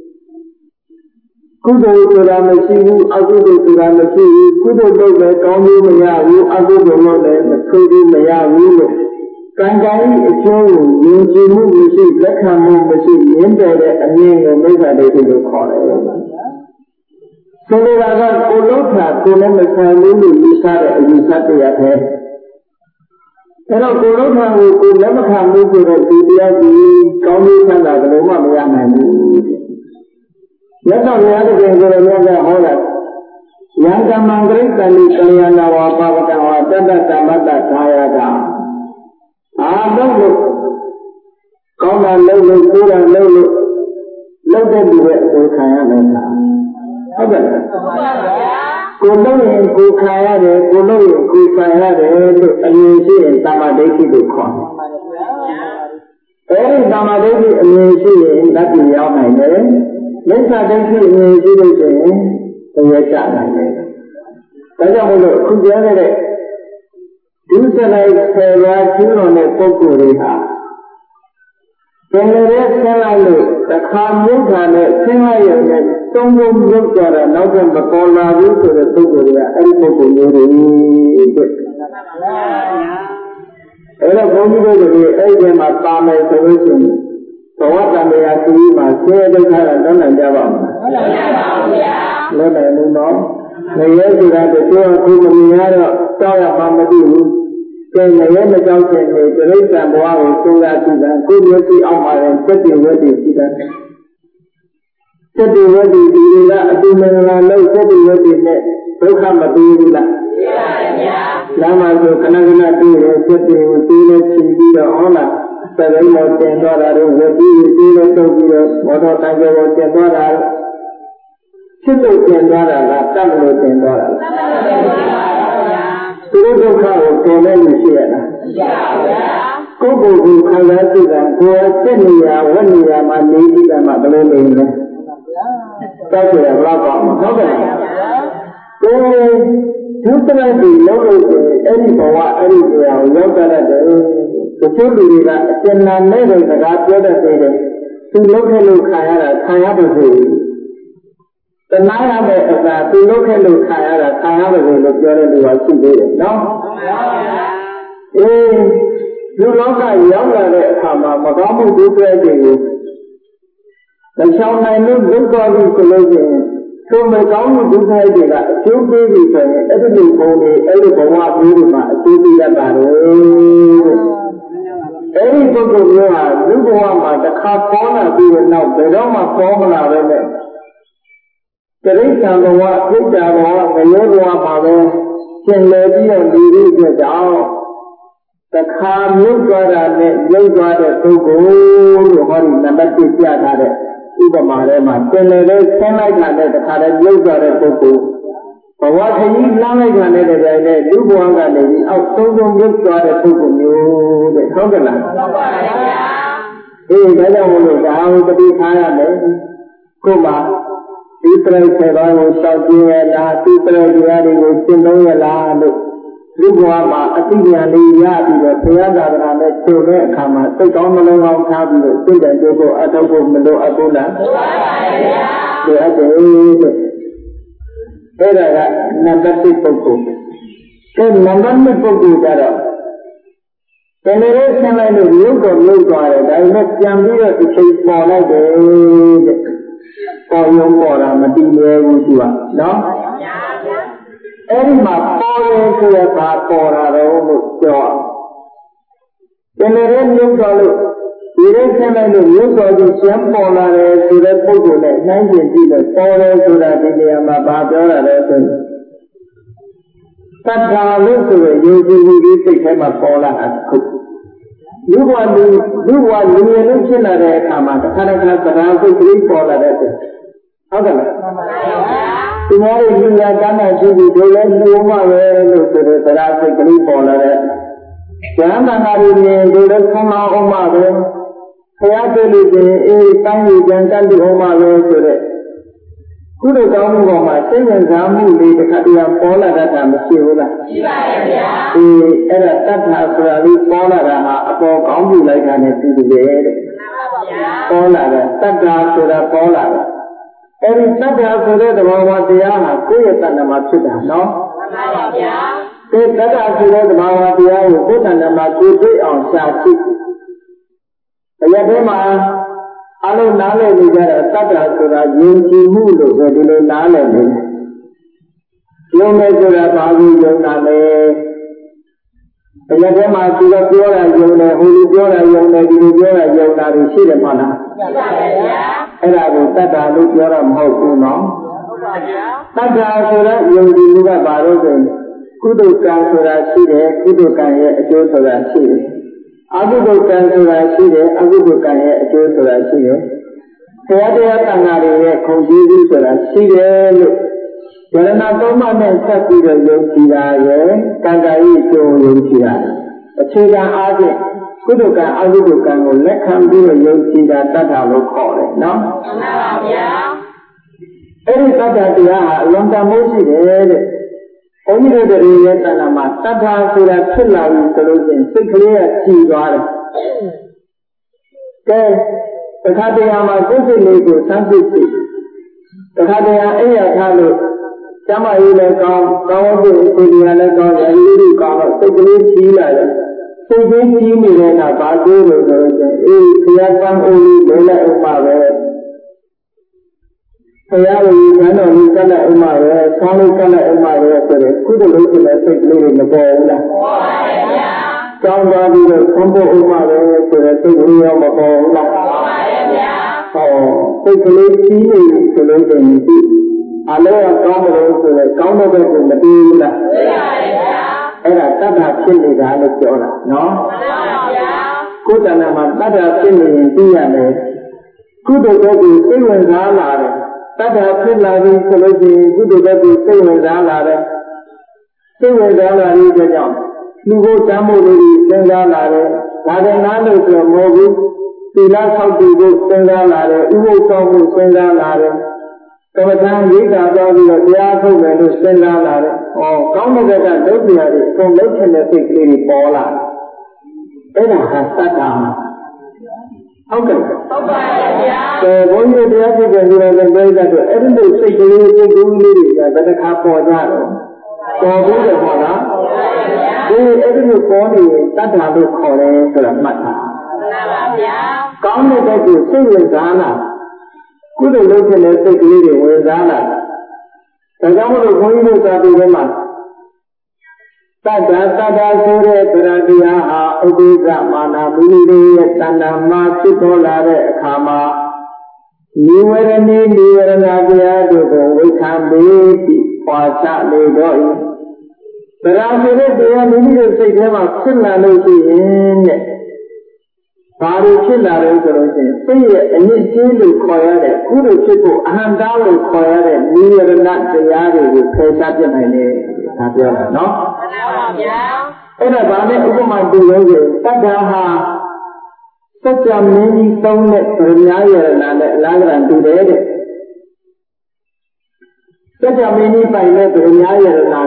ကုသိုလ်ဆိုတာမရှိဘူးအကုသိုလ်ဆိုတာမရှိဘူးကုသိုလ်လုပ်လည်းကောင်းလို့မရဘူးအကုသိုလ်လုပ်လည်းမဆိုးဘူးမရဘူးလို့ကံကံ၏အကျိုးကိုယဉ်ကျေးမှုမရှိလက်ခံမှုမရှိရင်းတယ်တဲ့အမြင်ကိုမိစ္ဆာဒိဋ္ဌိလို့ခေါ်တယ်ဆိုလိုတာကကိုလုံးထာကိုလည်းမဆန်ဘူးလို့ယူဆတဲ့အယူဆတရားပဲအဲတော့ကိုလုံးထာကိုကိုလက်မခံဘူးဆိုတော့ဒီတရားကြီးကောင်းပြီးဆန်းတာဘယ်လိုမှမရနိုင်ဘူးလက်တော်များတဲ့ကိုယ်တော်များကဟောတာယံကမံဂရိတဏိကလျာဏဝါပါဝတဝါတတ္တသမတ္တသာယတာအာလုံးလို့ကောင်းတာလုံးလို့ကိုယ်တာလုံးလို့လုံးတဲ့လူရဲ့အပေါ်ခံရမယ်လားဟုတ်ကဲ့ကိုလုံးရင်ကိုခံရတယ်ကိုလုံးရင်ကိုခံရတယ်လို့အမြင်ရှိရင်သမာဓိဋ္ဌိလို့ခေါ်တယ်အဲဒီသမာဓိဋ္ဌိအမြင်ရှိရင်လက်ပြရောက်နိုင်တယ်မိစ္ဆာဒိဋ္ဌိအမြင်ရှိလို့ရှိရင်တရားချနိုင်တယ်ဒါကြောင့်မို့လို့အခုပြောခဲ့တဲ့ဒုစရိုက်ဆယ်ပါးကျူးလွန်တဲ့ပုဂ္ဂိုလ်တွေဟာသင်္ကြန်ရဲ့ဆင်းလိုက်လို့တစ်ခါမြုပ်တာနဲ့ဆင်းလိုက်ရုံနဲ့သုံးလုံးမြုပ်သွားတာနောက်ထပ်မပေါ်လာဘူးဆိုတဲ့ပုဂ္ဂိုလ်တွေကအဲ့ဒီပုဂ္ဂိုလ်မျိုးတွေတဲ့အဲ့တော့ဘုန်းကြီးတို့တွေအဲ့ဒီမှာပါမယ်ဆိုလို့ရှိရင်ဘဝတန်တရားသူကြီးမှာဆင်းရဲဒုက္ခကတန်းနိုင်ကြပါ့မလားမနိုင်ပါဘူးဗျာလည်းနိုင်လို့တော့နေရဲဆိုတာတချို့အခုမမြင်ရတော့ကြောက်ရမှမသိဘူးကျန်နေရဲမကြောက်ချင်နေပြိဋ္ဌာန်ဘဝကိုသုံးရကြည့်တာကိုယ်မျက်စိအောက်မှာလည်းစက်တွေဝက်တွေရှိတယ်စက်တွေဝက်တွေဒီတွေကအတူမင်္ဂလာလို့စက်တွေဝက်တွေနဲ့ဒုက္ခမပေးဘူးလားပေးပါဗျာလမ်းမှာဆိုခဏခဏတွေ့တယ်စက်တွေကိုတီးနဲ့ချင်းပြီးတော့ဟောလားစက်တိုင်းတော့တင်သွားတာတော့ဝက်ပြီးတီးနဲ့ထုတ်ပြီးတော့မော်တော်တိုင်းကိုတင်သွားတာဖြစ်လို့တင်သွားတာကတတ်လို့တင်သွားတာတတ်လို့တင်သွားပါဗျာသူတို့ဒုက္ခကိုတင်နေလို့ရှိရတာရှိပါဗျာကိုယ်ကိုယ်ကိုခံစားသိတာကိုယ်စိတ်နေရာဝတ်နေရာမှာနေပြီးတာမှဘယ်လိုနေလဲတောက်ရဘလောက်ကောင်းမှာဟုတ်ကဲ့ဗျာကိုယ်ဒုစရိုက်ကိုလုံးလို့ဆိုရင်အဲ့ဒီဘဝအဲ့ဒီတရားကိုရောက်တတ်တယ်တချို့လူတွေကအကျဉ်းနာနဲ့တဲ့စကားပြောတတ်တယ်သူလုံးခဲ့လို့ခံရတာခံရပါစေတနာရမယ့်အစားသူလုံးခဲ့လို့ခံရတာခံရပါစေလို့ပြောတဲ့လူကရှိသေးတယ်နော်အေးဒလူလောကရောက်လာတဲ့အခါမှာမကောင်းမှုဒုက္ခတွေကိုမရှောင်နိုင်လို့ဒုက္ခပြီးဆိုလို့ရှိရင်သို့မကောင်းမှုဒုက္ခတွေကအကျိုးပေးပြီးဆိုရင်အဲ့ဒီလိုပုံတွေအဲ့ဒီဘဝမျိုးတွေမှာအကျိုးပေးရပါတယ်အဲ့ဒီပုဂ္ဂိုလ်မျိုးဟာလူဘဝမှာတစ်ခါပေါ်လာပြီးတော့နောက်ဘယ်တော့မှပေါ်မလာပဲနဲ့တိရစ္ဆာန်ဘဝပြိတ္တာဘဝငရဲဘဝမှာပဲကျင်လည်ပြီးတော့ဒီလိုအတွက်ကြောင့်တခါမြုပ်သွားတာနဲ့မြုပ်သွားတဲ့ပုဂ္ဂိုလ်လို့ဟောဒီနံပါတ်တစ်ပြထားတဲ့ဥပမာထဲမှာကျင်လည်တဲ့ဆင်းလိုက်တာနဲ့တခါတည်းမြုပ်သွားတဲ့ပုဂ္ဂိုလ်ဘဝခရီးလမ်းလိုက်တာနဲ့တည်းနဲ့လူဘဝကနေပြီးအောက်ဆုံးဆုံးမြုပ်သွားတဲ့ပုဂ္ဂိုလ်မျိုးတဲ့ဟုတ်ကလားဟုတ်ပါဗျာအေးဒါကြောင့်မလို့ဒါဟုတတိထားရမယ်ကိုမှဒီပြိဿဘာကိုစောင့်ကြည့်ရလားဒီပြိဿတရားတွေကိုရှင်းသုံးရလားလို့လူဘဝမှာအသိဉာဏ်လေးရပြီးတော့ဘုရားသာသနာနဲ့ကျိုးတဲ့အခါမှာစိတ်ကောင်းနှလုံးကောင်းထားပြီးတော့စိတ်တန်ကြိုးကိုအထောက်ဖို့မလိုအပ်ဘူးလားလိုပါပါဗျာလိုအပ်တယ်တဲ့အဲ့ဒါကနံပါတ်တစ်ပုဂ္ဂိုလ်ကဲနံပါတ်နှစ်ပုဂ္ဂိုလ်ကတော့တဏှာဆင်းလိုက်လို့ရုပ်တော်မြုပ်သွားတယ်ဒါပေမဲ့ပြန်ပြီးတော့တစ်ချိန်ပေါ်လိုက်တယ်တဲ့ပေါ်ရုံပေါ်တာမတည်လွယ်ဘူးသူကနော်အဲ့ဒီမှာပေါ်တယ်ဆိုရတာပေါ်တာတော့လို့ပြောတဏှာမြုပ်သွားလို့ဒီလိုဆင်းလိုက်လို့ရုပ်တော်ကြီးရှင်းပေါ်လာတယ်ဆိုတဲ့ပုဂ္ဂိုလ်နဲ့နှိုင်းယှဉ်ကြည့်လို့ပေါ်တယ်ဆိုတာဒီနေရာမှာဘာပြောတာလဲဆိုရင်တတ္ထာလို့ဆိုရယုံကြည်မှုဒီစိတ်ထဲမှာပေါ်လာတာခုလူဘဝလူလူဘဝလူရင်းလို့ဖြစ်လာတဲ့အခါမှာတစ်ခါတစ်ခါသရာစိတ်ကလေးပေါ်လာတဲ့ဆိုဟုတ်ကဲ့လားမှန်ပါဗျာဒီမှာလူရတန်းတာရှိပြီးဒုလည်းလူမှပဲလို့ဆိုတဲ့သရာစိတ်ကလေးပေါ်လာတဲ့ဉာဏ်တန်ခါရမြင်ဒုလည်းခံလာအောင်မှပဲဘုရားတည်းလို့ရှင်အေးတိုင်းကြီးကြံတတ်လို့အောင်မှပဲဆိုတဲ့ကုသိုလ်ကောင်းမှုပေါ်မှာစိတ်ဝင်စားမှုလေးတစ်ခါတည်းပေါ်လာတတ်တာမရှိဘူးလားရှိပါရဲ့ဗျာအေးအဲ့ဒါတတ်တာဆိုတာလေးပေါ်လာတာဟာအပေါ်ကောင်းမှုလိုက်တာနဲ့ပြီးပြီတဲ့မှန်ပါဗျာပေါ်လာတယ်တတ်တာဆိုတာပေါ်လာတယ်အဲ့ဒီတတ်တာဆိုတဲ့သဘောဝတရားဟာကိုယ့်ရဲ့တဏ္ဍာမှာဖြစ်တာနော်မှန်ပါဗျာဒီတတ်တာဆိုတဲ့သဘောဝတရားကိုကိုယ်တဏ္ဍာမှာတွေ့တွေ့အောင်ရှားကြည့်တရားထဲမှာအလုံးနားလည်နေကြတာတတ္တဆိုတာယဉ်ကျေးမှုလို့ပဲဒီလိုနားလည်နေတယ်။ယုံမယ်ဆိုတာဘာကိုယုံတာလဲ။တရားထဲမှာသူကပြောတာယုံတယ်ဟိုလူပြောတာယုံတယ်ဒီလူပြောတာယုံတာတွေရှိတယ်မဟုတ်လား။ရှိပါပါဗျာ။အဲ့ဒါကိုတတ္တလို့ပြောတာမဟုတ်ဘူးနော်။ဟုတ်ပါဗျာ။တတ္တဆိုတာယုံကြည်မှုကဘာလို့ဆိုရင်ကုသိုလ်ကံဆိုတာရှိတယ်ကုသိုလ်ကံရဲ့အကျိုးဆိုတာရှိတယ်အကုသိုလ်ကံဆိုတာရှိတယ်အကုသိုလ်ကံရဲ့အကျိုးဆိုတာရှိတယ်ဘုရားတရားတန်ခါတွေရဲ့ခုံကျေးဇူးဆိုတာရှိတယ်လို့ယရဏသုံးပါးနဲ့ဆက်ပြီးတော့ယုံကြည်တာရဲ့ကံကံဤကျိုးယုံကြည်တာအခြေခံအားဖြင့်ကုသိုလ်ကံအကုသိုလ်ကံကိုလက်ခံပြီးတော့ယုံကြည်တာတတ်တာလို့ခေါ်တယ်နော်မှန်ပါဗျာအဲ့ဒီတတ်တာတရားဟာအလွန်တန်ဖိုးရှိတယ်တဲ့ဘုန်းကြီးတို့တွေရဲ့တဏ္ဍာမှာတတ္ထာဆိုတာဖြစ်လာပြီဆိုလို့ရှိရင်စိတ်ကလေးကကြည်သွားတယ်။ကဲတခါတရံမှာကိုယ်စိတ်လေးကိုစမ်းစစ်ကြည့်။တခါတရံအဲ့ရထားလို့ကျမကြီးလည်းကောင်းကောင်းဖို့အခြေအနေလည်းကောင်းတယ်လူတွေကောင်းတော့စိတ်ကလေးကြီးလာတယ်။စိတ်ကြီးကြီးနေတဲ့အခါဘာကိုလို့ဆိုရင်အေးဘုရားကံအိုးလေးလဲလိုက်ဥပပါပဲ။ဘုရားကိုဉာဏ်တော်ကြီးကလည်းဥမာပဲဆောင်းလေးကလည်းဥမာပဲဆိုတဲ့ကုသိုလ်လို့ဆိုတဲ့စိတ်ကလေးတွေမပေါ်ဘူးလားပေါ်ပါရဲ့ဗျာကျောင်းသားပြီးတော့သုံးဖို့ဥမာပဲဆိုတဲ့စိတ်ကလေးရောမပေါ်ဘူးလားပေါ်ပါရဲ့ဗျာဟောစိတ်ကလေးကြီးနေဆိုလို့ရှိရင်ဒီအလုံးကကောင်းတယ်ဆိုတဲ့ကောင်းတဲ့ဘက်ကိုမတည်ဘူးလားတည်ပါရဲ့ဗျာအဲ့ဒါတတ္တဖြစ်နေတာလို့ပြောတာနော်မှန်ပါဗျာကိုယ်တဏ္ဍာမှာတတ္တဖြစ်နေရင်သိရမယ်ကုသိုလ်ဘက်ကိုစိတ်ဝင်စားလာတယ်တတ္တဖြစ်လာပြီဆိုလို့ရှိရင်ကုသိုလ်ဘက်ကိုစိတ်ဝင်စားလာတယ်စိတ်ဝင်စားလာတဲ့ကြောင့်လူကိုတမ်းဖို့လို့စဉ်းစားလာတယ်ဒါနဲ့နားလို့ဆိုမဟုတ်ဘူးသီလဆောက်တည်ဖို့စဉ်းစားလာတယ်ဥပုသ်ဆောင်ဖို့စဉ်းစားလာတယ်ကမ္မထာရိက္ခာသွားပြီးတော့တရားထုတ်မယ်လို့စဉ်းစားလာတယ်ဟောကောင်းတဲ့ကဒုက္ခရာတွေအကုန်လုံးချင်တဲ့စိတ်ကလေးတွေပေါ်လာအဲ့ဒါဟာတတ္တဟုတ်ကဲ့ဟုတ်ပါရဲ့ဗျာအဲဘုန်းကြီးတရားဖြစ်တဲ့လူတွေလည်းပြောတတ်တယ်အဲ့ဒီလိုစိတ်ကလေးစိတ်ကူးလေးတွေကဘယ်တစ်ခါပေါ်ကြတော့ပေါ်ဘူးတယ်ဟုတ်လားဒီလေးအဲ့ဒီလိုပေါ်နေတတ်တာလို့ခေါ်တယ်ဆိုတာမှတ်ထားမှန်ပါဗျာကောင်းတဲ့တဲ့ကိုစိတ်ဝင်စားလာကုသိုလ်လုပ်တဲ့စိတ်ကလေးတွေဝင်စားလာဒါကြောင့်မလို့ဘုန်းကြီးတို့သာပြီးထဲမှာတတ္တတတ္တဆိုတဲ့ပရတရားဟာဥပိ္ပဇမာနာမိမိတို့ရဲ့တဏ္ဍာမှာဖြစ်ပေါ်လာတဲ့အခါမှာနိဝရဏိနိဝရဏတရားတို့ကိုဝိခံပြီးပွားချလေတော့၏ပရဆိုတဲ့တရားမိမိတို့စိတ်ထဲမှာဖြစ်လာလို့ရှိရင်တဲ့ဘာလို့ဖြစ်လာလဲဆိုလို့ရှိရင်စိတ်ရဲ့အနစ်ချင်းလို့ခေါ်ရတဲ့ကုသိုလ်ဖြစ်ဖို့အဟံတာလို့ခေါ်ရတဲ့နိဝရဏတရားတွေကိုဖယ်ရှားပြနိုင်တယ်ဒါပြောတာနော်မှန်ပါဗျာအဲ့ဒါဗာနဲ့ဥပမာတူလို့ဆိုတတ္တဟာစัจ जा မင်းကြီးသုံးတဲ့ဗရမယရဏနဲ့အလားကံတူတယ်တဲ့စัจ जा မင်းကြီးပိုင်တဲ့ဗရမယရဏလေးဟာ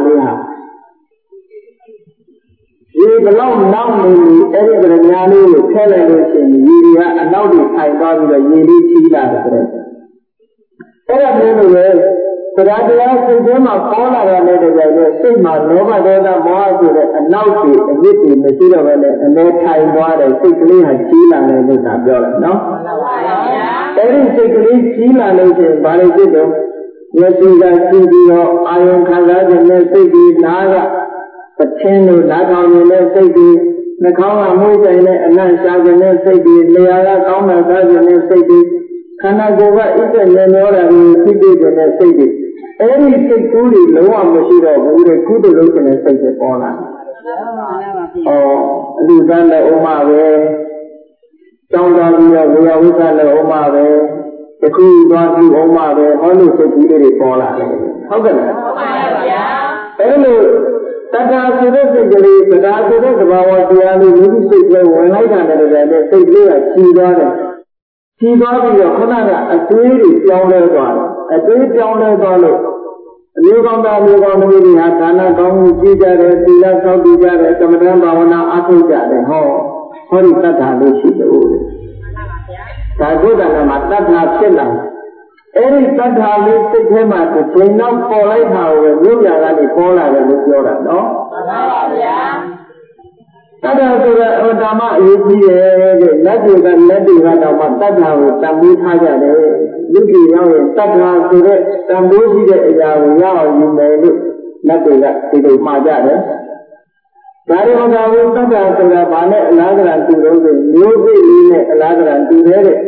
ဒီဘလောက်နောက်နေပြီအဲ့ဒီဗရမယလေးကိုထည့်လိုက်လို့ရှိရင်ရေတွေကအနောက်တွေထိုင်သွားပြီးတော့ရေလေးချီးလာတယ်တဲ့အဲ့ဒါမျိုးလိုပဲတရားတရားစိတ်ထဲမှာပေါ်လာတဲ့တဲ့ကြိုင်နဲ့စိတ်မှာလောဘဒေါသမောဟဆိုတဲ့အနောက်တွေအမြစ်တွေမရှိတော့ဘဲနဲ့အနေထိုင်သွားတဲ့စိတ်ကလေးဟာကြီးလာတယ်လို့သာပြောတယ်နော်မှန်ပါဗျာအဲ့ဒီစိတ်ကလေးကြီးလာလို့ရှိရင်ဘာလို့ဖြစ်တော့မျက်စိကကြည့်ပြီးတော့အာယုံခံစားခြင်းနဲ့စိတ်ကြီးနားကပချင်းလို့နားထောင်နေတဲ့စိတ်ကြီးနှာခေါင်းကမွေးကြိုင်နဲ့အနံ့ရှာခြင်းနဲ့စိတ်ကြီးလျှာကကောင်းမှစားခြင်းနဲ့စိတ်ကြီးခန္ဓာကိုယ်ကဣစ္ဆေနေမျောတာကိုသိသိတဲ့စိတ်ကြီးအဲ့ဒီစိတ်ကူးတွေလုံးဝမရှိတော့ဘူးတဲ့ကုသိုလ်လုပ်တဲ့စိတ်တွေပေါ်လာ။အော်အလူသားလည်းဥမပဲ။ကြောင်းသွားပြီးတော့ဝေယဝိသလည်းဥမပဲ။တခုသွားပြီးဥမပဲ။ဟောလို့စိတ်ကူးတွေပေါ်လာတယ်။ဟုတ်ကဲ့လား။ဟုတ်ပါဗျာ။အဲ့လိုတတ္တာဆိုတဲ့စိတ်ကလေးပဒါဆိုတဲ့သဘာဝတရားလေးမိမိစိတ်ထဲဝင်လိုက်တာနဲ့လည်းစိတ်လေးကခြီးသွားတယ်။ခြီးသွားပြီးတော့ခဏကအသွေးတွေပြောင်းလဲသွားတယ်။အသွေးပြောင်းလဲသွားလို့အမျိုးကောင်းသားမျိုးကောင်းသမီးတွေဟာဌာနကောင်းမှုကြီးကြတယ်သီလဆောက်တည်ကြတယ်ကမ္မဋ္ဌာန်းဘာဝနာအားထုတ်ကြတယ်ဟောဟောဒီတတ်တာလို့ရှိတယ်ဟုတ်ပါဗျာဒါကုသနာမှာတတ်တာဖြစ်လာအဲ့ဒီတတ်တာလေးစိတ်ထဲမှာတစ်ချိန်တော့ပေါ်လိုက်တာကိုမြို့ပြကနေပေါ်လာတယ်လို့ပြောတာနော်မှန်ပါဗျာတတ်တာဆိုတဲ့အဝတ္တမအရေးကြီးတယ်တဲ့လက်တွေကလက်တွေကတော့မှတတ်တာကိုတန်ဖိုးထားကြတယ်လူကြီးရောက်ရင်တတ်တာဆိုတဲ့တန်ဖိုးရှိတဲ့အရာကိုရအောင်ယူမယ်လို့လက်တွေကဒီလိုမှာကြတယ်ဒါရီမကဘူးတတ်တာဆိုတာဘာနဲ့အလားကံတူလို့ဆိုမျိုးစိတ်လေးနဲ့အလားကံတူတယ်တဲ့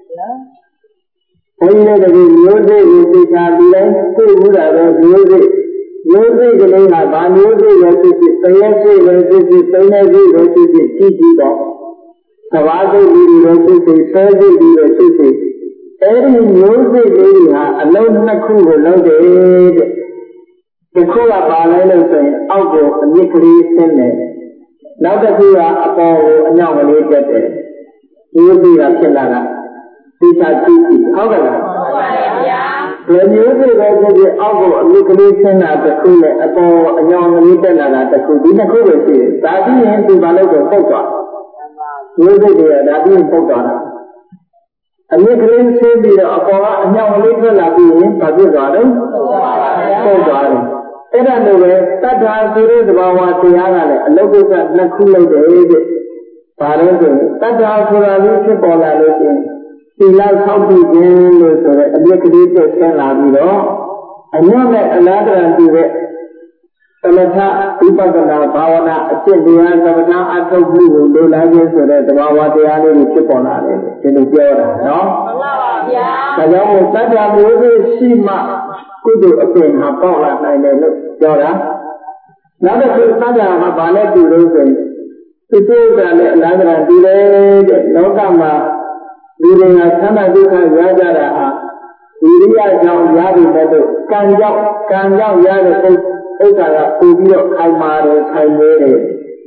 ဘုန်းကြီးတွေကမျိုးစိတ်ကိုသိချာပြီးတိုင်းသိဘူးတာပဲမျိုးစိတ်မျိုးစိတ်ကလေးကဘာမျိုးစိတ်လဲဖြစ်ဖြစ်တရက်စိတ်လဲဖြစ်ဖြစ်သုံးရက်စိတ်လဲဖြစ်ဖြစ်ကြည့်ကြည့်တော့သဘာစိတ်လေးတွေဖြစ်ဖြစ်ဆဲစိတ်လေးတွေဖြစ်ဖြစ်အဲ့ဒီမျိုးစိတ်လေးဟာအလုံးနှစ်ခုကိုလုံးတယ်တဲ့တစ်ခုကပါလဲလို့ဆိုရင်အောက်ကိုအမြင့်ကလေးဆင်းတယ်နောက်တစ်ခုကအပေါ်ကိုအညောင်ကလေးတက်တယ်မျိုးစိတ်ကဖြစ်လာတာသိချာကြည့်ကြည့်ဟုတ်ကဲ့လားဟုတ်ပါဗျာဒီမျိုးစိတ်ပဲဖြစ်ဖြစ်အောက်ကိုအမြင့်ကလေးဆင်းတာတစ်ခုနဲ့အပေါ်အညောင်ကလေးတက်လာတာတစ်ခုဒီနှစ်ခုပဲရှိတယ်ဒါပြီးရင်ဒီဘာလို့ဆိုပုတ်သွားမျိုးစိတ်တွေကဒါပြီးရင်ပုတ်သွားတာအမြင့်ကလေးဆင်းပြီးတော့အပေါ်ကအညောင်ကလေးထွက်လာပြီးရင်ဘာဖြစ်သွားလဲပုတ်သွားတယ်အဲ့ဒါလိုပဲတတ္ထာဆိုတဲ့သဘာဝတရားကလည်းအလုတ်ကနှစ်ခုလိုက်တယ်တဲ့ဘာလို့ဆိုရင်တတ္ထာဆိုတာလေးဖြစ်ပေါ်လာလို့ရှိရင်သီလဆောက်တည်ခြင်းလို့ဆိုတဲ့အမြင့်ကလေးတက်ဆင်းလာပြီးတော့အညွန့်နဲ့အလားတန်တူတဲ့သမထဝိပဿနာဘာဝနာအကျင့်တရားသမထအထုတ်မှုကိုလိုလားခြင်းဆိုတဲ့သဘာဝတရားလေးကိုဖြစ်ပေါ်လာတယ်ဒီလိုပြောတာနော်မှန်ပါပါဗျာဒါကြောင့်မို့တတ္တမျိုးစိရှိမှကုသိုလ်အကျင့်ဟာပေါက်လာနိုင်တယ်လို့ပြောတာနောက်တစ်ခုတတ္တမှာဗာလဲတူလို့ဆိုရင်သူတို့ကလည်းအလားတန်တူတယ်တဲ့လောကမှာဒီလိုကသမာဓိခရကြတာဟာဝိရိယကြောင့်ရပြီတဲ့တို့ကံကြောင့်ကံကြောင့်ရတဲ့ဥစ္စာကပူပြီးတော့ခိုင်မာတယ်ခိုင်နေတယ်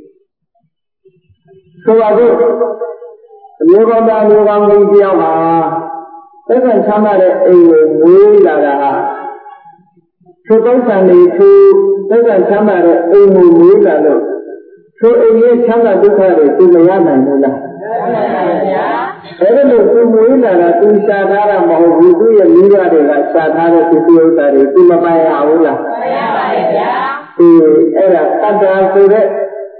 ဆိုပါတော့အမျိုးကောင်းသားမျိုးကောင်းကြီးတယောက်ဟာသက်သက်ချမ်းသာတဲ့အိမ်ကိုမွေးလာတာဟာသူပု္ပ္ပံလေးသူသက်သက်ချမ်းသာတဲ့အိမ်ကိုမွေးလာလို့သူအိမ်ရဲ့ချမ်းသာဒုက္ခတွေသူမရနိုင်ဘူးလားမရပါဘူးဗျာအဲ့ဒါလို့သူမွေးလာတာသူရှာထားတာမဟုတ်ဘူးသူရဲ့မိဘတွေကရှာထားတဲ့သူဥစ္စာတွေသူမပိုင်ရဘူးလားမရပါဘူးဗျာဒီအဲ့ဒါတတ္တာဆိုတဲ့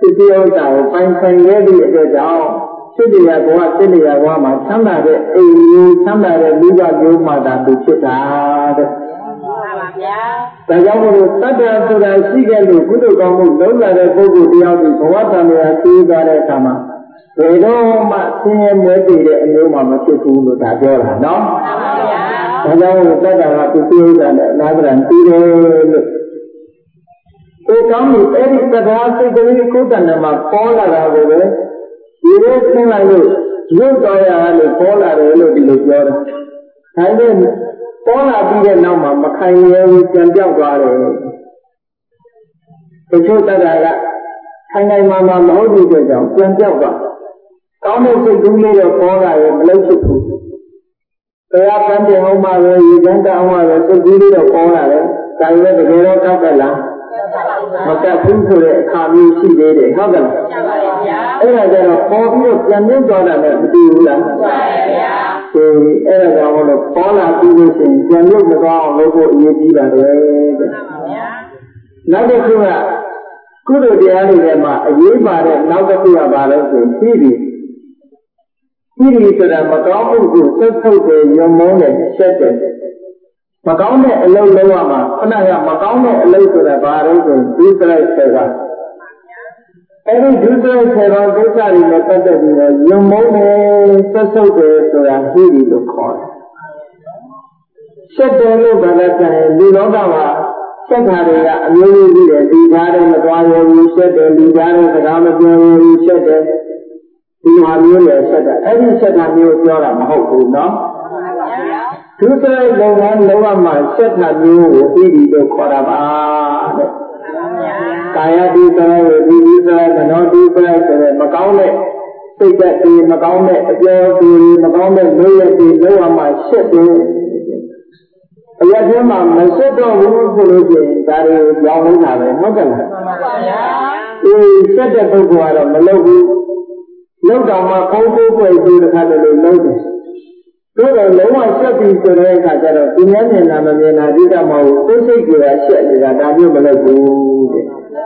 ဒီဥစ္စာကိုပိုင်ဆိုင်ရသည့်အတွက်ကြောင့်စိတ္တရာဘဝစိတ္တရာဘဝမှာချမ်းသာတဲ့အိမ်မျိုးချမ်းသာတဲ့မိဘမျိုးမှသာသူဖြစ်တာတဲ့မှန်ပါဗျာဒါကြောင့်မို့လို့တတ္တဆိုတာရှိခဲ့လို့ကုသိုလ်ကောင်းမှုလုံးလာတဲ့ပုဂ္ဂိုလ်တယောက်ဒီဘဝတန်မြာသိသွားတဲ့အခါမှာဘယ်တော့မှဆင်းရဲမဲတည်တဲ့အမျိုးမှမဖြစ်ဘူးလို့ဒါပြောတာနော်မှန်ပါဗျာဒါကြောင့်မို့တတ္တကသူသိဥစ္စာနဲ့အနာဂရံပြီးတယ်လို့ဒီကောင်းမှုအဲ့ဒီတရားစိတ်ကလေးကိုယ်တဏ္ဍာမှာပေါ်လာတာကိုပဲဒီလိုသင်လိုက်လို့ရုပ်တော်ရလို့ပေါ်လာတယ်လို့ဒီလိုပြောတာ။ဒါနဲ့ပေါ်လာပြီးတဲ့နောက်မှာမခံရဘူးပြန်ပြောက်သွားတယ်။ဒီချို့တတ်တာကခိုင်ခိုင်မာမာမဟုတ်တဲ့အတွက်ကြောင့်ပြန်ပြောက်သွား။ကောင်းတဲ့စိတ်ကူးလေးတော့ပေါ်လာရင်မလို့ဖြစ်ဘူး။တရားပန်းတင်အောင်မှာပဲရေချမ်းတောင်းမှာပဲစိတ်ကူးလေးတော့ပေါ်လာတယ်။ဒါပေမဲ့တကယ်တော့ကောက်တယ်လား။မကတ်ဘူးဆိုတဲ့အခါမျိုးရှိသေးတယ်ဟုတ်ကဲ့လားမှန်ပါဗျာအဲ့ဒါကြတော့ပေါ်ပြီးတော့ပြန်မြင့်သွားတာလည်းမသိဘူးလားမှန်ပါဗျာဒီအဲ့ဒါကြောင့်လို့ပေါ်လာပြီးလို့ရှိရင်ပြန်မြင့်မသွားအောင်လုပ်ဖို့အရေးကြီးပါတယ်တဲ့မှန်ပါဗျာနောက်တစ်ခုကကုသိုလ်တရားတွေထဲမှာအရေးပါတဲ့နောက်တစ်ခုကဘာလဲဆိုပြီးပြီပြီးပြီဆိုတာမကောင်းမှုကိုသက်ထုတ်တယ်ညွန်မုန်းတယ်ဆက်တယ်မကောင်းတဲ့အလုပ်လုပ်ရမှာခဏကမကောင်းတဲ့အလုပ်ဆိုတာဘာလို့ဆိုဒုစရိုက်ဆယ်ပါအဲဒီဒုစရိုက်ဆယ်ပါကိစ္စတွေနဲ့ပတ်သက်ပြီးတော့ညုံမုန်းတယ်ဆက်ဆုပ်တယ်ဆိုတာဟိရိလို့ခေါ်တယ်ဆက်တယ်လို့ဘာလဲဆိုရင်လူလောကမှာဆက်တာတွေကအမျိုးမျိုးကြီးတယ်ဒီသားတွေမသွားရဘူးဆက်တယ်ဒီသားတွေစကားမပြောဘူးဆက်တယ်ဒီဟာမျိုးလည်းဆက်တာအဲဒီဆက်တာမျိုးပြောတာမဟုတ်ဘူးနော်ဒုစရိုက်လုပ်ငန်းလုံးဝမှဆက်တာမျိုးကိုပြီးပြီးတော့ခေါ်တာပါတဲ့။ကာယဒုစရိုက်ဝိဒုစရိုက်မနောဒုစရိုက်ဆိုတဲ့မကောင်းတဲ့စိတ်ဓာတ်တွေမကောင်းတဲ့အပြောတွေမကောင်းတဲ့လုပ်ရတွေလုံးဝမှဆက်တယ်။အရာထဲမှာမဆက်တော့ဘူးဆိုလို့ရှိရင်ဒါတွေကြောင်းနေတာပဲဟုတ်ကဲ့လား။မှန်ပါဗျာ။ဒီဆက်တဲ့ပုဂ္ဂိုလ်ကတော့မလုပ်ဘူး။လုပ်တော့မှခေါင်းကိုယ်ကိုယ်ဒီတစ်ခါတည်းလုပ်တယ်တို့တော့လုံးဝဆက်ပြီးဆိုတဲ့အခါကျတော့ဒီများမြင်တာမမြင်တာဒီကမဟုတ်သိစိတ်ကဆက်နေတာဒါမျိုးမလုပ်ဘူးတဲ့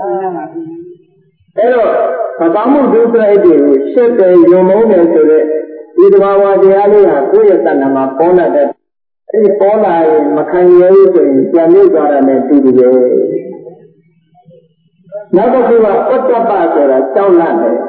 အဲ့တော့မကောင်းမှုဒုစရိုက်တွေကိုဆက်တယ်ယုံမုန်းတယ်ဆိုတဲ့ဒီတဘာဝတရားလေးဟာကိုယ့်ရဲ့တဏ္ဍာမှာပေါ်လာတဲ့အဲဒီပေါ်လာရင်မခံရဘူးဆိုရင်ပြန်မြုပ်သွားတာနဲ့တူတူပဲနောက်တစ်ခုကပတ္တပဆိုတာကြောက်လန့်တယ်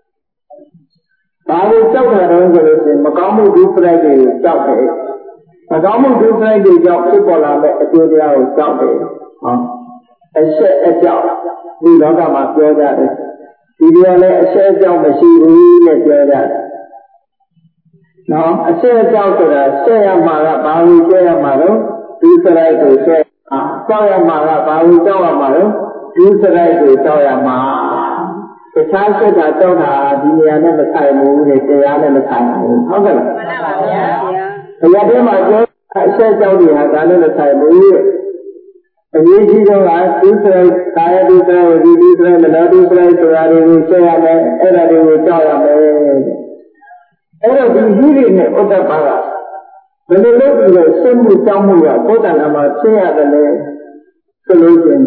ဘာလို့ကြောက်တာလဲဆိုလို့ရှိရင်မကောင်းမှုဒုစရိုက်တွေကိုကြောက်တယ်မကောင်းမှုဒုစရိုက်တွေကြောင့်ဖြစ်ပေါ်လာတဲ့အကျိုးတရားကိုကြောက်တယ်ဟောအဆက်အကြောက်ဒီလောကမှာပြောကြတယ်ဒီလိုလည်းအဆက်အကြောက်မရှိဘူးနဲ့ပြောကြတယ်နော်အဆက်အကြောက်ဆိုတာဆက်ရမှာကဘာလို့ဆက်ရမှာလဲဒုစရိုက်ကိုဆက်အာကြောက်ရမှာကဘာလို့ကြောက်ရမှာလဲဒုစရိုက်ကိုကြောက်ရမှာတခြားဆက်တာတောက်တာဒီနေရာနဲ့မဆိုင်ဘူးတဲ့တရားနဲ့မဆိုင်ဘူးဟုတ်ကဲ့လားမှန်ပါဗျာ။ဘုရားထဲမှာပြောအဆက်ကြောက်တွေဟာဒါနဲ့မဆိုင်ဘူးတဲ့အရေးကြီးဆုံးကဒုစရိုက်ကာယဒုစရိုက်ဝိဒုစရိုက်မနောဒုစရိုက်ဆိုတာတွေကိုဆက်ရမယ်အဲ့ဒါတွေကိုကြောက်ရမယ်တဲ့အဲ့တော့ဒီကြီးတွေနဲ့ဥဒ္ဒပါကဘယ်လိုလုပ်ပြီးတော့ဆွမှုကြောက်မှုကဘုဒ္ဓနာမှာရှင်းရတယ်လဲဆိုလို့ရှိရင်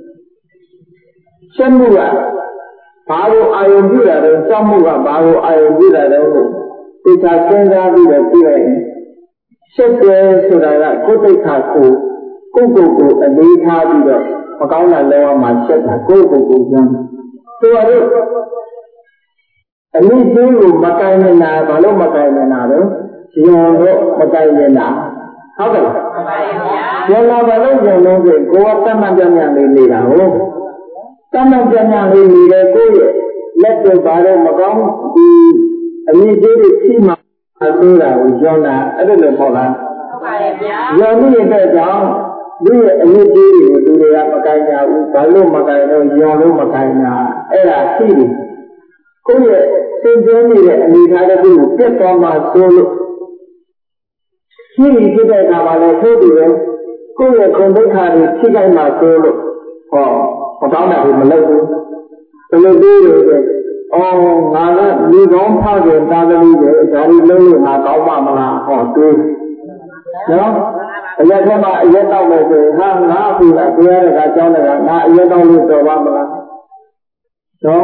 ရှင်းမှုကဘာလို့အာယုံပြုတာလဲကြောက်မှုကဘာလို့အာယုံပြုတာလဲသိချာစဉ်းစားပြီးတော့ပြလိုက်ရင်ရှက်တယ်ဆိုတာကကိုယ်တိတ်ခါကိုကိုယ့်ကိုယ်ကိုအလေးထားပြီးတော့မကောင်းတာလဲမှရှက်တာကိုယ့်ကိုယ်ကိုကျမ်းဆိုတော့အနည်းချင်းကိုမကိုင်းနေတာဘာလို့မကိုင်းနေတာလဲဒီလိုတော့မကိုင်းနေတာဟုတ်ကဲ့လားမှန်ပါဗျာကျန်လာဘာလို့ကျန်လို့ဆိုကိုယ်ကတတ်မှတ်ကြမြလေးနေတာဟုတ်တမန်ကျမ်းများလေးနေတဲ့ကိုယ့်ရဲ့လက်တွေပါတော့မကောင်းဒီအမြင့်ကြီးတွေရှိမှအဆိုးတာကိုကြောင်းတာအဲ့ဒါလည်းပေါ့လားဟုတ်ပါရဲ့ဗျာရောနေတဲ့ကြောင့်ဒီရဲ့အမြင့်ကြီးတွေကိုလူတွေကမကိုင်းကြဘူးဘာလို့မကိုင်းတော့ရောလို့မကိုင်းတာအဲ့ဒါရှိတယ်ကိုယ့်ရဲ့သင်ကျင်းနေတဲ့အနေထားတစ်ခုကိုပြတ်သွားမှဆိုလို့ရှိဖြစ်တဲ့အခါမှာလည်းထို့တူပဲကိုယ့်ရဲ့ခုံဒုက္ခတွေထိခိုက်မှဆိုလို့ဟောမကောင်းတာကိုမလုပ်ဘူးဘယ်လိုလုပ်ရလဲအော်ငါကလူကောင်းဖခင်တာသမီးတွေဒါတွေလုံးလို့ငါကောင်းပါမလားဟောတွေးနော်အရက်ထဲမှာအရက်တောက်မယ်ဆိုရင်ဟာငါအခုကတရားရတာကြောင်းတယ်ကငါအရက်တောက်လို့တော်ပါမလားနော်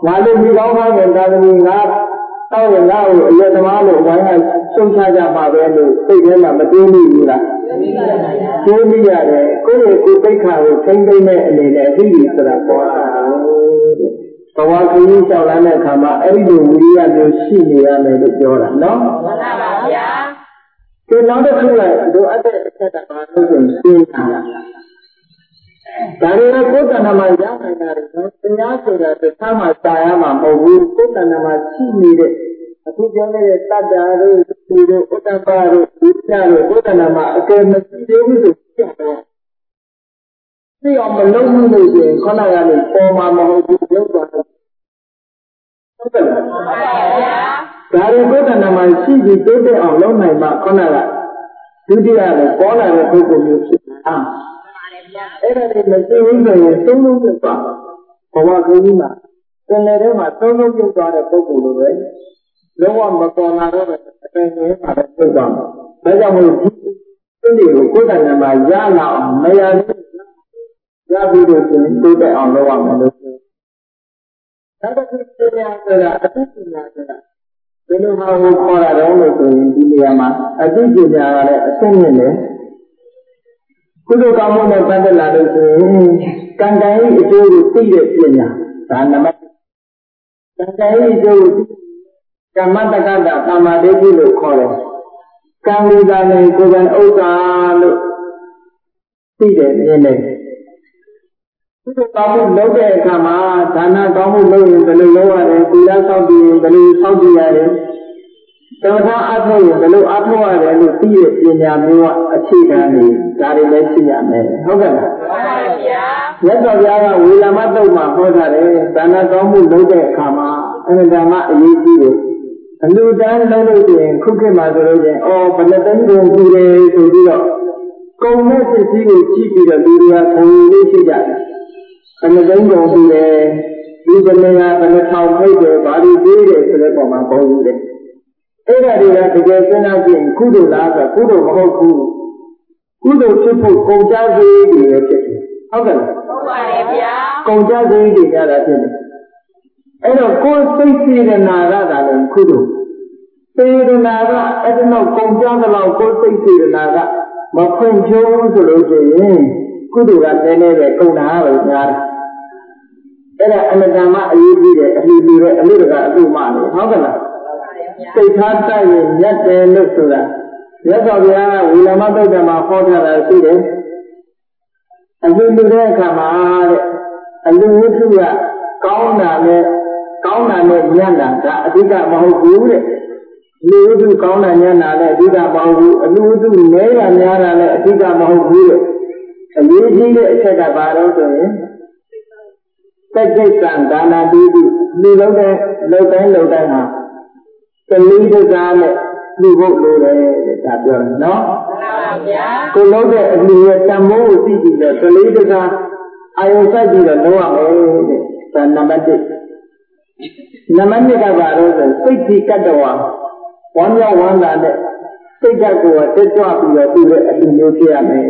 ငါလူကြီးကောင်းကောင်းနဲ့သာသမီငါတောင်းရင်ငါ့ကိုအယက်သမားလို့ဝိုင်းကဆုံးချကြပါပဲလို့စိတ်ထဲမှာမတွေးမိဘူးလားတွေးမိရတယ်ကိုယ့်ရဲ့ကိုယ်သိက္ခာကိုထိမ့်သိမ့်တဲ့အနေနဲ့အသိဉာဏ်ဆိုတာပေါ်လာတယ်ဘဝခရီးလျှောက်လာတဲ့အခါမှာအဲ့ဒီလိုဝိရိယမျိုးရှိနေရမယ်လို့ပြောတာနော်မှန်ပါဗျာဒီနောက်တစ်ခုလည်းလိုအပ်တဲ့အချက်တာပါလို့ဆိုရင်သိတာဒါရီကိုယ်တဏ္ဍာမှာရောက်နေတာလေတရားဆိုတာတရားမှာစာရမှာမဟုတ်ဘူးကိုယ်တဏ္ဍာမှာရှိနေတဲ့အခုပြောနေတဲ့တတ္တာတို့ဒီတို့ဥတ္တပါတို့ဝိသတို့ကိုယ်တဏ္ဍာမှာအကယ်မရှိသေးဘူးဆိုပြတော့သိအောင်မလုပ်ဘူးလို့ဆိုရင်ခဏကနေပေါ်မှာမဟုတ်ဘူးရုပ်သွားတယ်ဟုတ်တယ်လားမှန်ပါဗျာဒါရီကိုယ်တဏ္ဍာမှာရှိပြီးတိုးတက်အောင်လုပ်နိုင်မှခဏကဒုတိယကိုပေါ်လာတဲ့ပုဂ္ဂိုလ်မျိုးဖြစ်တာအဲ့ဒါတွေမရှိဘူးဆိုရင်သုံးလုံးပြသွားဘဝခရီးမှာသင်လေထဲမှာသုံးလုံးပြသွားတဲ့ပုဂ္ဂိုလ်လိုပဲလုံးဝမပေါ်လာတော့တဲ့အပင်ကြီးပါပဲပြသွားမှာဒါကြောင့်မို့ဒီသင်တွေကိုကိုယ်တိုင်မှာရလာအောင်မရဘူးရပြီးတော့ဆိုရင်တိုးတက်အောင်လုပ်ရမယ်လို့ဒါတခုပညာဆိုတာအသိပညာဆိုတာဒီလိုဟာကိုခေါ်ရတော့လို့ဆိုရင်ဒီနေရာမှာအသိပညာကလည်းအဆင့်မြင့်တယ်ကုသိုလ်ကောင်းမှုနဲ့ပတ်သက်လာလို့ဆိုရင်ကံတန်၏အကျိုးကိုသိတဲ့ပညာဒါနမကံတန်၏အကျိုးကိုကမ္မတက္ကတာသမ္မာဒိဋ္ဌိလို့ခေါ်တယ်ကံလူသားနဲ့ကိုယ်ကံဥစ္စာလို့သိတယ်မြင်တယ်ကုသိုလ်ကောင်းမှုလုပ်တဲ့အခါမှာဒါနကောင်းမှုလုပ်ရင်ဘယ်လိုလုပ်ရတယ်သီလဆောက်တည်ရင်ဘယ်လိုဆောက်တည်ရတယ်သမထအထောက်ရင်ဘယ်လိုအထောက်ရတယ်လို့သိတဲ့ပညာမျိုးကအခြေခံနေဒါတွေလည်းသိရမယ်ဟုတ်ကဲ့လားမှန်ပါဗျာမြတ်စွာဘုရားကဝေလာမတုတ်မှာဟောထားတယ်ဒါနကောင်းမှုလုပ်တဲ့အခါမှာအမှန်တမ်းအရေးကြီးတယ်အလူတန်းလုပ်လို့ရှိရင်ခုခေတ်မှာဆိုလို့ရှိရင်အော်ဘယ်နှသိန်းကုန်ပြီလေဆိုပြီးတော့ကုန်တဲ့ပစ္စည်းကိုကြည့်ပြီးတော့လူတွေကခုံလေးရှိကြတယ်ဘယ်နှသိန်းကုန်ပြီလေဒီပလင်ကဘယ်နှထောင်ဖိတ်တယ်ဘာလို့သေးတယ်ဆိုတဲ့ပုံမှာပေါ်ယူတယ်အဲ့ဒါတွေကတကယ်စဉ်းစားကြည့်ကုသိုလ်လားဆိုကုသိုလ်မဟုတ်ဘူးကုသိုလ်ဖြစ်ဖို့ကုန်ကြစေတွေပဲဖြစ်တယ်ဟုတ်ကဲ့လားဟုတ်ပါတယ်ဗျာကုန်ကြစေတွေကြတာဖြစ်တယ်အဲ့တော့ကိုယ်စိတ်စေတနာကသာလည်းကုသိုလ်စေတနာကအဲ့ဒီတော့ကုန်ကြသလောက်ကိုယ်စိတ်စေတနာကမဖွင့်ဖြိုးဘူးဆိုလို့ရှိရင်ကုသိုလ်ကနည်းနည်းပဲကုန်တာပဲများတယ်အဲ့ဒါအနတ္တမအရေးကြီးတယ်အလှူလူတဲ့အမှုတကအမှုမှလေဟုတ်ကဲ့လားစိတ်ထားတိုက်ရင်ညတ်တယ်လို့ဆိုတာမြတ်စွာဘုရားကဝီလာမသုတ်တံမှာဟောထားတာရှိတယ်အလှူလူတဲ့အခါမှာတဲ့အလှူဝတ္ထုကကောင်းတာနဲ့ကောင်းတာနဲ့ညံ့တာဒါအဓိကမဟုတ်ဘူးတဲ့လူဝတ္ထုကောင်းတာညံ့တာလည်းအဓိကမဟုတ်ဘူးအလှူဝတ္ထုနည်းတာများတာလည်းအဓိကမဟုတ်ဘူးတဲ့အရေးကြီးတဲ့အချက်ကဘာလို့ဆိုရင်စัจ jိတ်ကံဒါနာတိတိလူလုံးတဲ့လုံတိုင်းလုံတိုင်းဟာတလီတကားနဲ့လူဖို့လိုတယ်တဲ့ဒါပြောတယ်နော်မှန်ပါဗျာကိုလုံးတဲ့အလူရဲ့တန်ဖိုးကိုသိကြည့်တယ်တလီတကားအာယုစိုက်ကြည့်တော့လုံးဝမယ်တဲ့ဒါနံပါတ်တစ်နံပါတ်နှစ်ကဘာလို့ဆိုစိတ်ကြီးကတ္တဝါဝမ်းမြောက်ဝမ်းသာတဲ့စိတ်ဓာတ်ကိုတက်ကြွပြီးတော့သူ့ရဲ့အလူမျိုးဖြစ်ရမယ်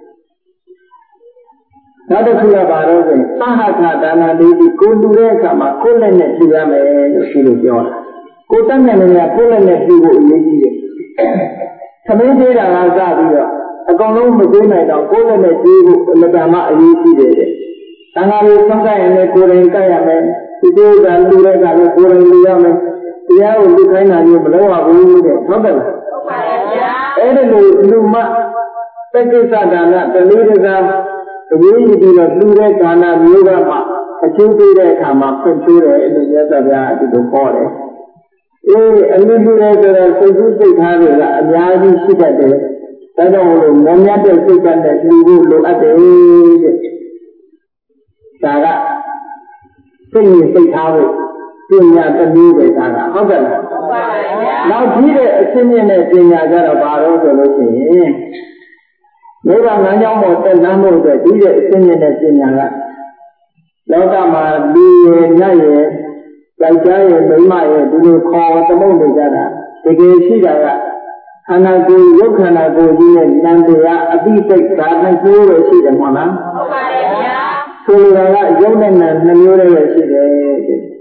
နောက်တစ်ခုကဘာလို့ဆိုရင်သဟထဒါနတိတိကိုလူတဲ့အခါမှာကိုယ်လက်နဲ့ပြရမယ်လို့ရှိလို့ပြောတာကိုယ်တတ်နိုင်တယ်ကကိုယ်လက်နဲ့ပြဖို့အရေးကြီးတယ်။သမင်းသေးတာကစပြီးတော့အကောင်လုံးမသေးနိုင်တော့ကိုယ်လက်နဲ့ပြဖို့အမတန်မှအရေးကြီးတယ်တဲ့။သံဃာတွေဆုံးကပ်ရင်လည်းကိုယ်တိုင်ကပ်ရမယ်။ဒီလိုကလူတဲ့ကလည်းကိုယ်တိုင်လူရမယ်။တရားကိုလူခိုင်းတာမျိုးမလုပ်ရဘူးတဲ့ဟုတ်တယ်လား။ဟုတ်ပါရဲ့ဗျာ။အဲ့ဒီလိုလူမတက္ကိစ္စဒါနတလေးတကားအရေးကြီးပြီးတော့လူတဲ့ဒါနမျိုးကမှအကျိုးပေးတဲ့အခါမှာဖွင့်ပြတယ်လို့မြတ်စွာဘုရားဒီလိုဟောတယ်။အေးအလူလူတဲ့ဆိုတော့စိတ်ကူးစိတ်ထားတွေကအများကြီးရှိတတ်တယ်။ဒါကြောင့်မလို့မမြတ်တဲ့စိတ်ကနဲ့လူဖို့လိုအပ်တယ်တဲ့။ဒါကစိတ်နဲ့စိတ်ထားဖို့ပညာတမျိုးပဲဒါကဟုတ်ကဲ့လား။ဟုတ်ပါဗျာ။နောက်ပြီးတဲ့အရှင်းမြင့်တဲ့ပညာကြတော့ဘာလို့ဆိုလို့ရှိရင်မိဘငန်းကြောင်းပေါ်တက်လမ်းဖို့အတွက်ဒီတဲ့အရှင်းမြင့်တဲ့ပညာကလောကမှာလူရယ်ညတ်ရယ်ယောက်ျားရယ်မိန်းမရယ်ဒီလိုခေါ်သမုတ်နေကြတာတကယ်ရှိတာကခန္ဓာကိုယ်ရုပ်ခန္ဓာကိုယ်ကြီးရဲ့ဉာဏ်တရားအတိစိတ်ဓာတ်နှစ်မျိုးပဲရှိတယ်မဟုတ်လားဟုတ်ပါတယ်ဗျာဆိုလိုတာကရုပ်နဲ့နာမ်နှစ်မျိုးတည်းပဲရှိတယ်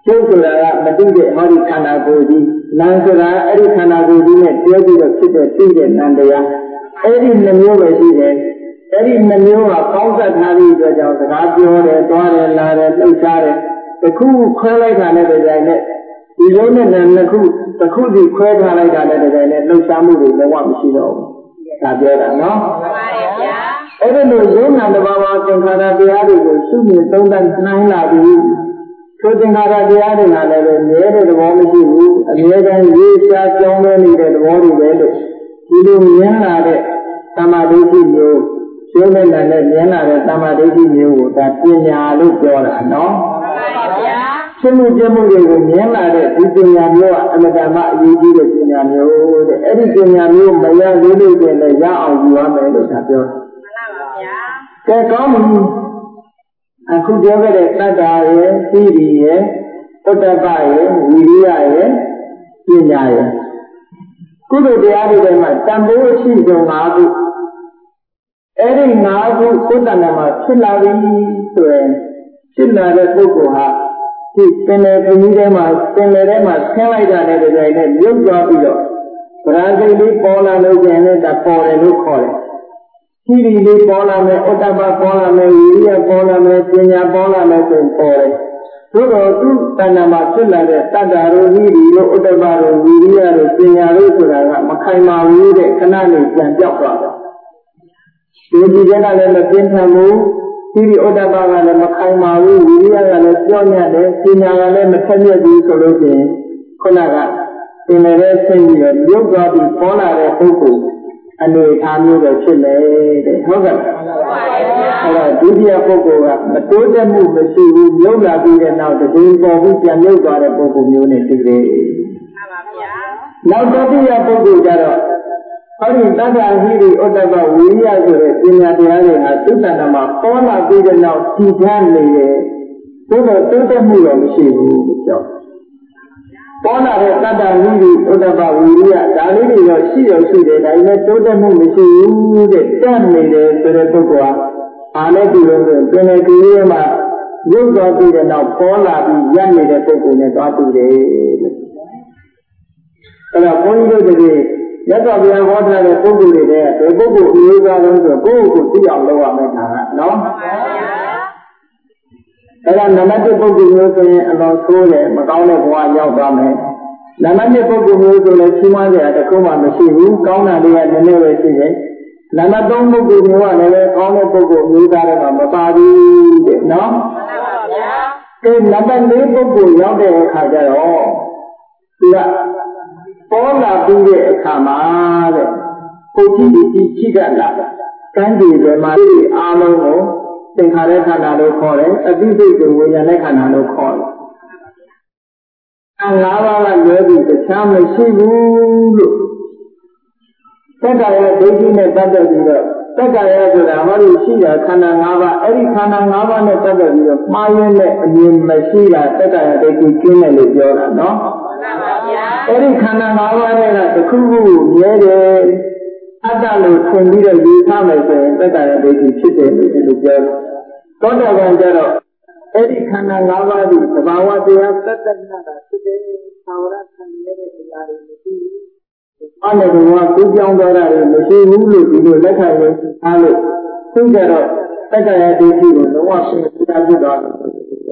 ကျုပ်ဆိုတာကမသိတဲ့ဟောဒီခန္ဓာကိုယ်ကြီးနာမ်ဆိုတာအဲ့ဒီခန္ဓာကိုယ်ကြီးနဲ့တွဲပြီးတော့ဖြစ်တဲ့သိတဲ့နံတရားအဲ့ဒီနှမျိုးပဲရှိတယ်အဲ့ဒီနှမျိုးကပေါင်းစပ်ထားပြီးတော့ကြောင့်စကားပြောတယ်တွားတယ်လာတယ်လှုပ်ရှားတယ်တစ်ခုခွဲလိုက်တာနဲ့တကြိုင်နဲ့ဒီလုံးနဲ့နှစ်ခုတစ်ခုစီခွဲထားလိုက်တာနဲ့တကြိုင်နဲ့လှုပ်ရှားမှုတွေလည်းဝမရှိတော့ဘူးဒါပြောတာနော်မှန်ပါဗျာအဲ့ဒီလိုယုံနာတဘာဝသင်္ခါရတရားတွေကိုရှုမြင်သုံးသပ်နိုင်လာပြီးထိုသင်္ခါရတရားတွေကလည်းမြဲတဲ့သဘောမရှိဘူးအမြဲတမ်းရေးရှားကြောင်းလဲနေတဲ့သဘောတွေပဲလို့ဒီလိုမြင်လာတဲ့သမာဓိမျိုးရှင်းတဲ့နဲ့မြင်လာတဲ့သမာဓိမျိုးကိုဒါပညာလို့ပြောတာနော်မှန်ပါဗျာရှင်းမှုပြမှုတွေကိုမြင်လာတဲ့ဒီပညာမျိုးကအမတ္တမအရေးကြီးတဲ့ပညာမျိုးတဲ့အဲ့ဒီပညာမျိုးမရသေးလို့ကျင်လည်းရအောင်ယူရမယ်လို့ဒါပြောတာမှန်ပါဗျာကဲကောင်းပြီအခုပြောခဲ့တဲ့တတ္တာရဲ့သီရိရဲ့ဥဒ္ဒပရဲ့ဝိရိယရဲ့ပညာရဲ့ကုသိုလ်တရားတွေထဲမှာတန်ဖိုးရှိဆုံး၅ခုအဲ့ဒီ၅ခုကိုယ်တဏ္ဍာမှာဖြစ်လာပြီဆိုရင်ဖြစ်လာတဲ့ပုဂ္ဂိုလ်ဟာဒီပင်လေပင်ကြီးထဲမှာပင်လေထဲမှာဆင်းလိုက်တာနဲ့တကြိမ်နဲ့မြုပ်သွားပြီးတော့ဗရာဇိတ်လေးပေါ်လာလို့ကျင်လည်းဒါပေါ်တယ်လို့ခေါ်တယ်သီရိလေးပေါ်လာမယ်ဥဒ္ဒပပေါ်လာမယ်ဝိရိယပေါ်လာမယ်ပညာပေါ်လာမယ်ဆိုပေါ်တယ်သို့တော်သူတဏ္ဍာမှာဖြစ်လာတဲ့တတ္တာတို့သီရိတို့ဥဒ္ဒပတို့ဝိရိယတို့ပညာတို့ဆိုတာကမခိုင်မာဘူးတဲ့ခဏလေးပြန်ပြောက်သွားတယ်ဒီဒီကလည်းမပြင်းထန်ဘူးသီရိဥဒ္ဒပကလည်းမခိုင်မာဘူးဝိရိယကလည်းပြော့ညက်တယ်ပညာကလည်းမထက်မြက်ဘူးဆိုလို့ရှိရင်ခုနကပင်လည်းဆင်းပြီးတော့ရုပ်သွားပြီးပေါ်လာတဲ့ပုဂ္ဂိုလ်အနေအားမျိုးပဲဖြစ်လေတဲ့ဟုတ်ကဲ့အဲ့တော့ဒုတိယပုဂ္ဂိုလ်ကမတိုးတက်မှုမရှိဘူးမြုပ်လာပြီးတဲ့နောက်တကယ်ပေါ်ပြီးပြန်မြုပ်သွားတဲ့ပုဂ္ဂိုလ်မျိုးနဲ့တူတယ်မှန်ပါဗျာနောက်တတိယပုဂ္ဂိုလ်ကျတော့ဟောဒီတတ္တဟိရိဥဒ္ဒပဝိရိယဆိုတဲ့ပညာတရားတွေဟာသုတ္တနာမှာပေါ်လာပြီးတဲ့နောက်ကြည်ချမ်းနေတယ်သို့တော့တိုးတက်မှုတော့မရှိဘူးကြောက်ပေါ်လာတဲ့တတ္တဝိရိဥဒ္ဒပဝိရိယဒါလေးတွေတော့ရှိရောရှိတယ်ဒါပေမဲ့တိုးတက်မှုမရှိဘူးတဲ့တက်နေတယ်ဆိုတဲ့ပုဂ္ဂိုလ်ဟာအားနဲ့တူလို့ဆိုရင်ပင်လေကြီးရဲ့မှာရုပ်တော်ပြီးတဲ့နောက်ပေါ်လာပြီးရပ်နေတဲ့ပုဂ္ဂိုလ်နဲ့သွားတူတယ်လို့အဲ့တော့ဘုန်းကြီးတို့တကယ်ရသော်ပြန်ဟောထားတဲ့ပုဂ္ဂိုလ်တွေတဲ့ဘယ်ပုဂ္ဂိုလ်အမျိုးသားလုံးဆိုကိုယ့်ကိုယ်သိအောင်လုပ်ရမယ်ခါကနော်မှန်ပါဗျာအဲ့ဒါနံပါတ်တစ်ပုဂ္ဂိုလ်မျိုးဆိုရင်အလွန်ဆိုးတယ်မကောင်းတဲ့ဘဝရောက်သွားမယ်နံပါတ်နှစ်ပုဂ္ဂိုလ်မျိုးဆိုလည်းချီးမွမ်းစရာတခုမှမရှိဘူးကောင်းတာတွေကနည်းနည်းပဲရှိတယ်နံပါတ်သုံးပုဂ္ဂိုလ်မျိုးကလည်းကောင်းတဲ့ပုဂ္ဂိုလ်မျိုးသားတွေမှာမပါဘူးတဲ့နော်မှန်ပါဗျာအဲနံပါတ်လေးပုဂ္ဂိုလ်ရောက်တဲ့အခါကျတော့သူကပေါ်လာပြီးတဲ့အခါမှာတဲ့ပုဂ္ဂိုလ်ကြီးကြီးတတ်လာတယ်ကံဒီတွေမှာဒီအားလုံးကိုသင်္ခါရခန္ဓာလို့ခေါ်တယ်အသိစိတ်ကိုဝိညာဉ်နဲ့ခန္ဓာလို့ခေါ်တယ်အငါးပါးကလွဲပြီးတခြားမရှိဘူးလို့သက္ကာယဒိဋ္ဌိနဲ့ပတ်သက်ပြီးတော့သက္ကာယဆိုတာဟောဒီရှိတာခန္ဓာ၅ပါးအဲ့ဒီခန္ဓာ၅ပါးနဲ့ပတ်သက်ပြီးတော့မှားရင်းနဲ့အမြင်မရှိတာသက္ကာယဒိဋ္ဌိကျင်းတယ်လို့ပြောတာနော်မှန်ပါဗျာအဲ့ဒီခန္ဓာ၅ပါးနဲ့ကတစ်ခုခုမြဲတယ်အတ္တလို့ထင်ပြီးတော့ယူဆမယ်ဆိုရင်သက္ကာယဒိဋ္ဌိဖြစ်တယ်လို့ဒီလိုပြောတယ်သောတာပန်ကျတော့အဲ့ဒီခန္ဓာ၅ပါးဒီသဘာဝတရားသတ္တနာတာဖြစ်တယ်သာဝရခံရတဲ့တရားတွေမရှိဘူး။အဲ့ဒီတော့ကိုကြောင်းတော်တာတွေမရှိဘူးလို့ဒီလိုလက်ခံရအားလို့သူကြတော့သက္ကာယဒိဋ္ဌိကိုလုံးဝရှင်းပြတာဖြစ်သွားတယ်။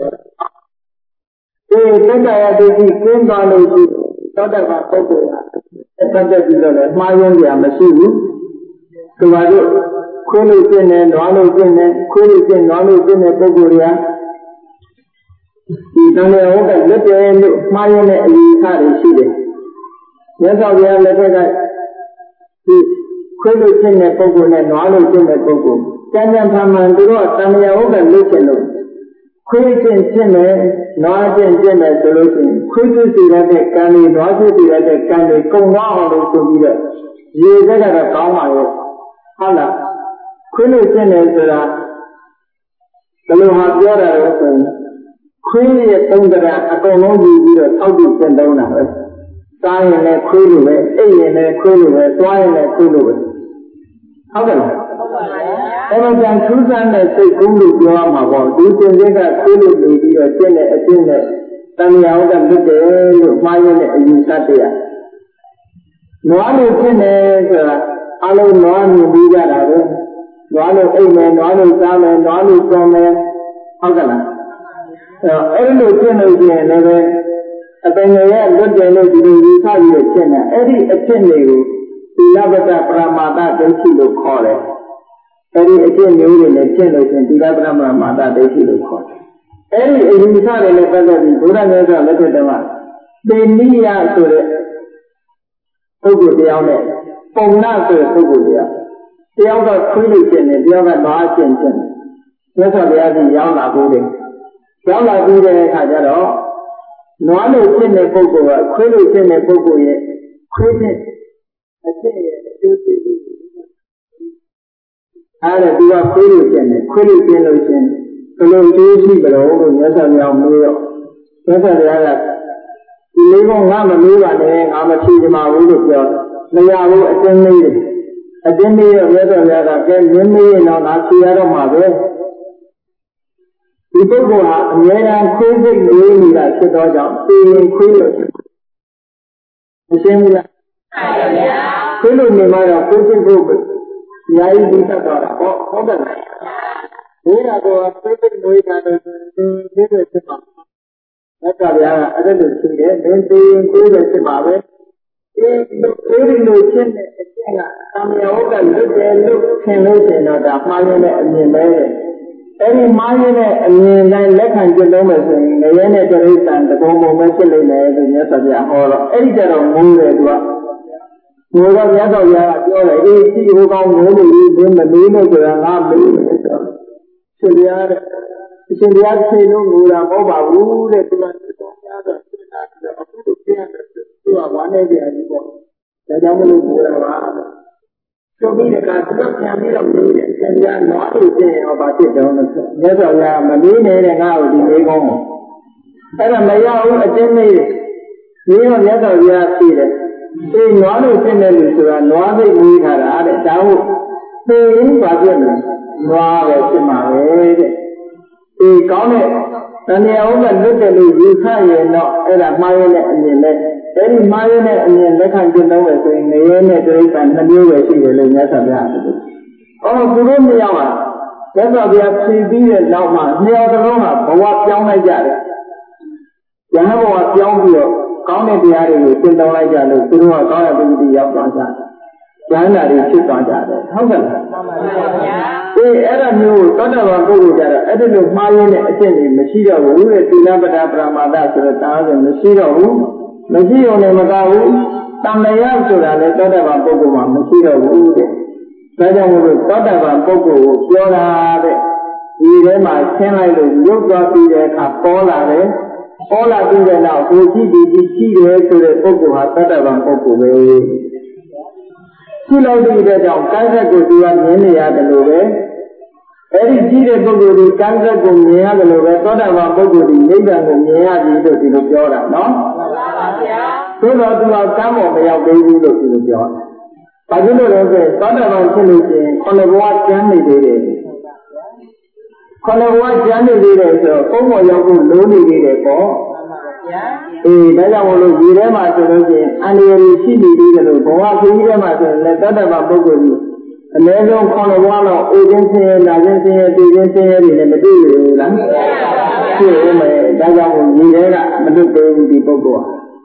ဒီသက္ကာယဒိဋ္ဌိကျင်းသွားလို့ရှိသောတာပန်ပုဂ္ဂိုလ်ကပတ်သက်ပြီးတော့လည်းမှားယွင်းကြမရှိဘူး။ဒီမှာတို့ခွေးလို့ကျင့်တယ်၊နွားလို့ကျင့်တယ်၊ခွေးလို့ကျင့်နွားလို့ကျင့်တဲ့ပုဂ္ဂိုလ်တွေကဒီတန်လျာဟုတ်ကလက်တယ်လို့မှားရတဲ့အယူအဆတွေရှိတယ်။မြတ်စွာဘုရားလက်ထက်ကဒီခွေးလို့ကျင့်တဲ့ပုဂ္ဂိုလ်နဲ့နွားလို့ကျင့်တဲ့ပုဂ္ဂိုလ်ကျမ်းကျမ်းမှန်မှန်တို့တော့တန်လျာဟုတ်ကလုပ်ကျင့်လို့ခွေးကျင့်ကျင့်မယ်နွားကျင့်ကျင့်မယ်ဆိုလို့ရှိရင်ခွေးကျင့်စီရတဲ့ကံတွေနွားကျင့်စီရတဲ့ကံတွေကုန်သွားအောင်လို့ဆိုပြီးတော့ရေစက်ကတော့ကောင်းပါရဲ့ဟုတ်လားခွေးလို့ကျင့်တယ်ဆိုတာဘယ်လိုမှပြောတာလဲဆိုရင်ခွေးရဲ့သုံးတရားအကုန်လုံးယူပြီးတော့ထောက်ပြီးကျင့်သုံးတာပဲစားရင်လည်းခွေးလိုပဲအိပ်ရင်လည်းခွေးလိုပဲသွားရင်လည်းခွေးလိုပဲဟုတ်ကဲ့လားဟုတ်ပါပါအဲ့တော့ကြံထူးဆန်းတဲ့စိတ်ကူးလို့ပြောရမှာပေါ့ဒီစင်စစ်ကခွေးလိုနေပြီးတော့ကျင့်တဲ့အကျင့်နဲ့ Tanya udah gede, lumayan ini satu ya. Nuanu kene kira, alu nuanu bija dah, nuanu ini, nuanu sama, nuanu sama, apa lah? Elu kene kene lebe, apa ni ya, gede ni di bisa di kene, eri kene itu, tidak ada pramada tersilu kore, eri kene itu ni kene itu tidak ada pramada tersilu kore. Eri ini misalnya lepas dari orang yang lepas dewa, dunia sudah tujuh dia ni, pernah sudah tujuh dia, dia orang kulit jenis, dia orang bahasa jenis, macam dia ni yang lagu ni, yang lagu ni saja dah, nuanu jenis pokok, kulit jenis pokok ye, kulit, macam ye, ada dua kulit jenis, kulit jenis jenis. Kalau cuci berapa, biasa dia ambil, biasa dia ada. Ini pun nggak ambil ni, nggak cuci mahu tu dia. Ni aku ajen ni, ajen ni biasa dia ada. Kan ni nak nasi ada mahu. Itu pun, ni yang kuih ni ni lah, kita jam, ini kuih. Macam ni lah. Kuih ni mana kuih kuih, ni bisa tak? Oh, oh dah. Ini ada apa pun boleh ada ini semua. Macam dia ada tu sini, nanti kuih semua. Ini kuih ni cina cina kami orang lu lu cina cina dah malu ni ni. Ini malu ni ni ni lekang jenuh macam ni. Ni ni cerita tu kamu macam ni ni ni sahaja orang. Ini cara mula dua. Mula dia tu dia dia ini si orang mula ni dia mula tu orang ambil. Sedia, sedia selu mula kau baru le tuan tuan ada ada apa tu dia tu awak ni dia ni kau, jadi mula mula awak. So ni dekat sebab yang ni orang ni sedia nak tu dia awak tu dah nak. Dia tu ya mandi ni dengan awak di kau. Ada maya awak ajen ni, ni orang dia tu dia si le. Si nak tu sedia ni tu nak tu ni cara ada tahu. Si ini bagian ni. Wah, macam mana? Ini kau ni, nanti orang lupa lu juga ye nak, ada main ni ni. Jadi main ni ni kan kita tahu tu ni ni cerita nanti wesi le ni sahaja. Oh, buruk ni apa? Jadi dia sendiri le lama, ni ada lama, bawa piang aja. Jangan bawa piang dia, kau ni dia ni kita tahu aja lu, turun kau yang begini dia apa? Jangan ada cerita aja. Tahu tak? Eh, ada ni, kada orang tu ada. Ada ni main ni, ada ni mesti dah. Ulu tina pada pramada sudah tahu, mesti dah. Mesti orang ni tahu. Tamaya sudah le kada orang tu mah mesti dah. Ulu. Kada orang kada orang tu jual ada. Ini mah senai lu, juga tidak kapola le. Pola tidak nak. Uji di di le sudah tu kada orang tu le. Kalau dia jauh, kantor kuduan ni ada lobe. Eri jire kudu kantor kudu ada lobe. Toda orang kudu ni jangan ni ada itu tidak jauh, no? Kalau tu kamu bayar beli itu tidak jauh. Pagi tu lobe, toda orang sini kalau buat jangan diri. Kalau buat jangan diri so, kamu yang kudu ni diri ko. Eh, dah jangan lu jire macam tu, ane risi diri tu, bawa jire macam tu, tak ada apa pun ni. Lepas kalau bawa ujian saya, lajan saya, tujuan saya ni, betul lah. So, dah jangan jire lah, betul betul di pokok.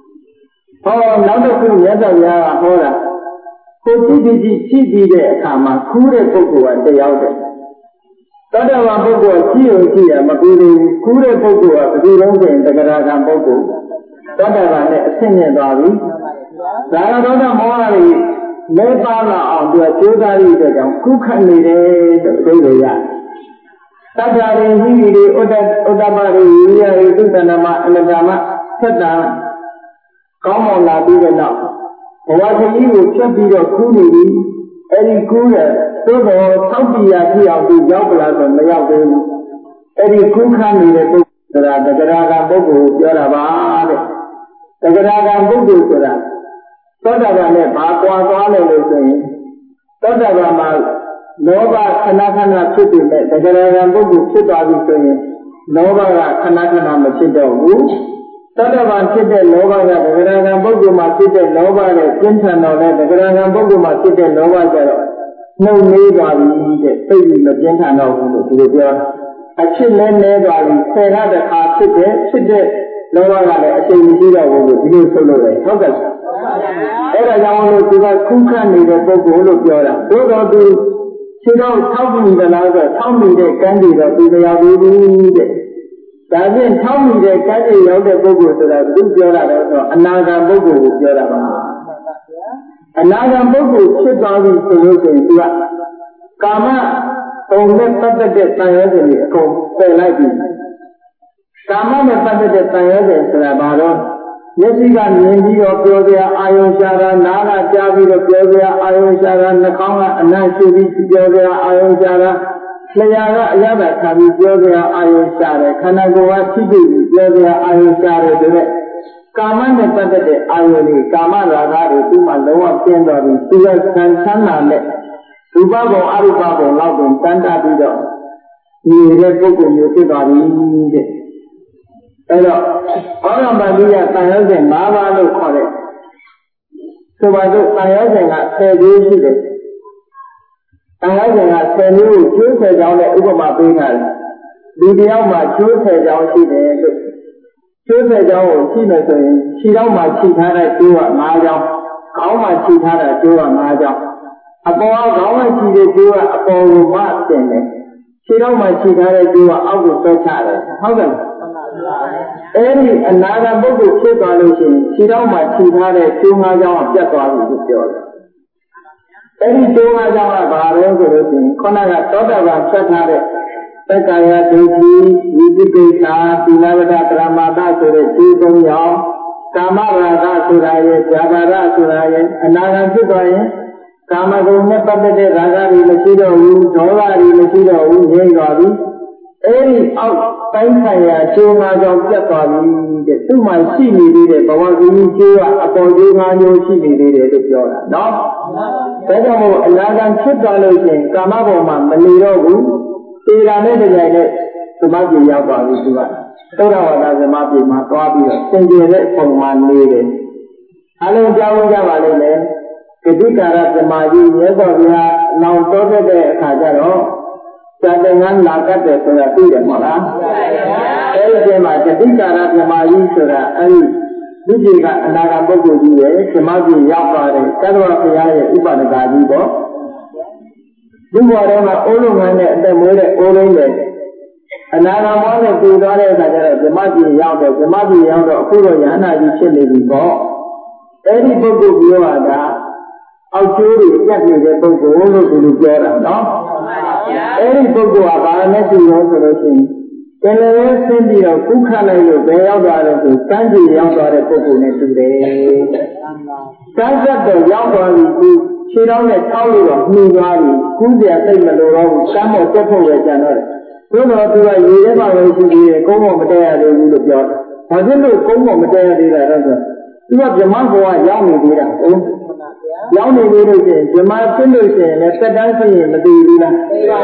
Oh, nanti tu ni ada ya, orang. Kau ciri ciri dia sama, kure pokok ada yang ada. Tak ada apa pokok, cium cium, maklumin kure pokok, betul orang tak ada apa pokok. Tak ada apa ni, senyap lagi. Dalam dalam orang ni, lepas lah, dia jodoh dia jauh, kukan ni dia betul ya. Tak ada ini ni, udah udah beri dia itu nama nama sedang. Kau mau lagi ke nak? Orang ini ucap dia kuni ni, ini kuni. So kalau tahu dia dia tu jauh belas, melayu tu, ini kukan ni dia tu terada terada buku tiada apa. Terkadang buku sudah, terkadang ni bahawa bahawa ni sini, terkadang mal, noba kena-kena cuti ni, terkadang buku sudah di sini, noba kena-kena macam tu, Tadavan Chite Lova, the Garagan Boguma Chite Lova, the Clinton or the Garagan Boguma Chite Lova, no need of the baby of Gentan of the River. A children made on say another car Chite, Chite Lova, a thing zero with the solo. Focus. Era Yamalu to the Kukan in the Bogu of Yola. Bodo do Chido talking the lager, tell me the candy of the Yabu. That means tell me the candy of the Bogu to the Yola, another Bogu with Yola. Another Bogu should not be solution to that. Kama, don't let the tires in the cold, say like this. Kama, the Patadet tires in the Baro. Yesiga Nindi of Jovia, Ayonshara, Nana Javi of Jovia, Ayonshara, Nakama, Anashubi, Jovia, Ayonshara, Slayara, Yaba, Kavi, Jovia, Ayonshara, Kanagawa, Tibi, Jovia, Ayonshara, Kama, the Patadet, Ayoni, Kama, Ragari, Tuma, Loa, Kendori, Suga, Sansana, Subabo, Arubabo, Lago, Santa Bido, you read book of your Tibari. Hello, all of my dear Tayos and Mava look for it. So I look Tayos and I say, you see it. Tayos and I say, you choose down the Ubama Bina. Bibiama choose down she did. Choose down she made she don't my cheat had a do a Maja. How much she had a do a Maja. Upon how much she did do a upon what thing. She don't my cheat had a do a out of how then? Any another book of situation, she don't my cheat had a two hundred of Japan with the other. Any two hundred of our resolution, Konaga thought about Satare, Sakaya, Duty, Vizikita, Pinavada, Ramada, to the Chibon Yao, Kamara Suraye, Javara Suraye, another Sibayan, Kamago Nepade, Ragari, Masido, Jovari, Masido, Yegavi. Any out Pankaya, Chuma, Japan, the two my sea needed, but what we need to upon you, no sea needed to Fiona. No? Furthermore, another chip dollars, Kamaboma, Manilo, Tirane, to Magi Yaba, which you are. So that was a Mapi, Makabi, sending it from one lady. Hello, Java Java, Kedika, the Magi, yes, we are now told the Kajaro. Jadangan lakat de sura tu de mala. Eh, jema jadi cara jemaah sura. Ani, tujuh ka anaga bogu juga. Jemaah yang ada. Kalau saya ya ibadah gaji bo. Dua orang orang ni ada mulai orang ni. Anaga mana tu ada saja jemaah yang ada. Jemaah yang ada. Kuro yang ada di sini bo. Ini bogu dia ada. Aujuri yang ni de bogu orang tu juara, no? Any book of our solution. In the rest of the Kukana, you pay out to Sanji Yanga Poku today. Santa the Yanga, she don't let Talu of New Valley, Kudia Sagamoro, some of Tepo General. So not to a year ever to be a Como Matea de Uruguay. I didn't know Como Matea de la Raza. You have the Mango Yami. Young lady, Jamal Solution, a pedancy in the Dina.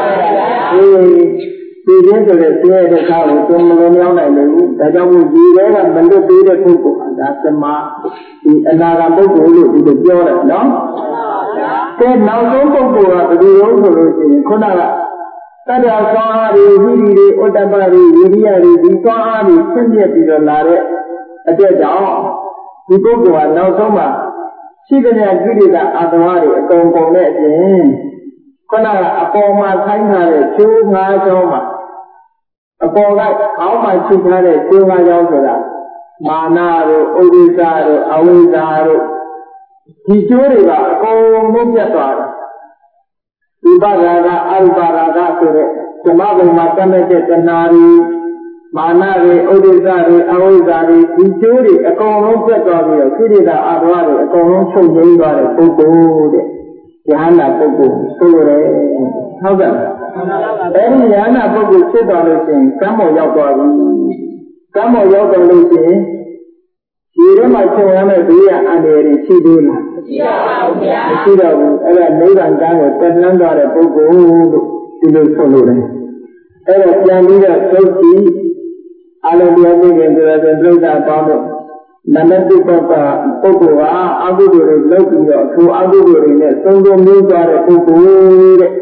We did the town from Millennium, that I would be there and Mendo be the Kuku. That's the mark. Another book will be the Jordan, no? Said now, don't go to the old solution, Konara. That I saw the Otabari, Yuri, the Sahari, Sunday, the Lare, a dead dog. We go to a now summer. She didn't agree that Adawari, a component in Kona, upon my time, had a two nights over. Upon that, how much she had a two nights over that. Manaro, Odisaro, Awizaro. He told it about all Mujapara. Ibaraga, Albaraga to the Mago Matamete, Nari. Manare, Odisari, Awizari, Victory, a common petrol, Kirida, Adwari, a common show, Yangari, Pogo, Yana Pogo, Sore, how then? Any Yana Pogo said on the thing, come on, Yagari, come on, Yagari, you might say, I'm a dear and a Chidina. Chido, and made and done with Fernando Pogo to the Solore. Era Yanida, so လုံးတရားသိခင်ဆိုတော့ပြိဿပေါင်းတို့နမတိပုဂ္ဂပုဂ္ဂိုလ်ဟာအကုသိုလ်တွေလုပ်ပြီးတော့ထိုအကုသိုလ်တွေနဲ့သုံးသုံးမျိုးသွားတဲ့ပုဂ္ဂိုလ်တဲ့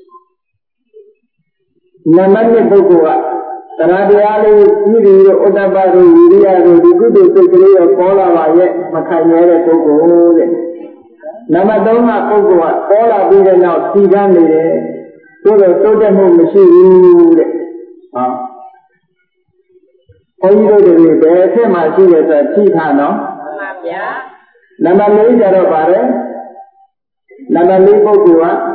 နမတိပုဂ္ဂိုလ်ကတရားတရားလေးကြီးပြီးတော့ဥဒ္ဒပတို့ဝိရိယတို့ဒီကုသိုလ်စိတ်ကလေးကိုပေါ်လာပါရဲ့မခိုင်ရတဲ့ပုဂ္ဂိုလ်တဲ့နံပါတ်သုံးကပုဂ္ဂိုလ်ကပေါ်လာပြီးတဲ့နောက်စီကန်းနေတယ်သို့တော့တိုးတက်မှုမရှိဘူးတဲ့ဟာဘုန်းကြီးတို့တွေဘယ်အဖြစ်မှရှိရဆိုသိထားနော်မှန်ပါဗျာနံပါတ်လေးကျတော့ပါတယ်နံပါတ်လေးပုဂ္ဂိုလ်က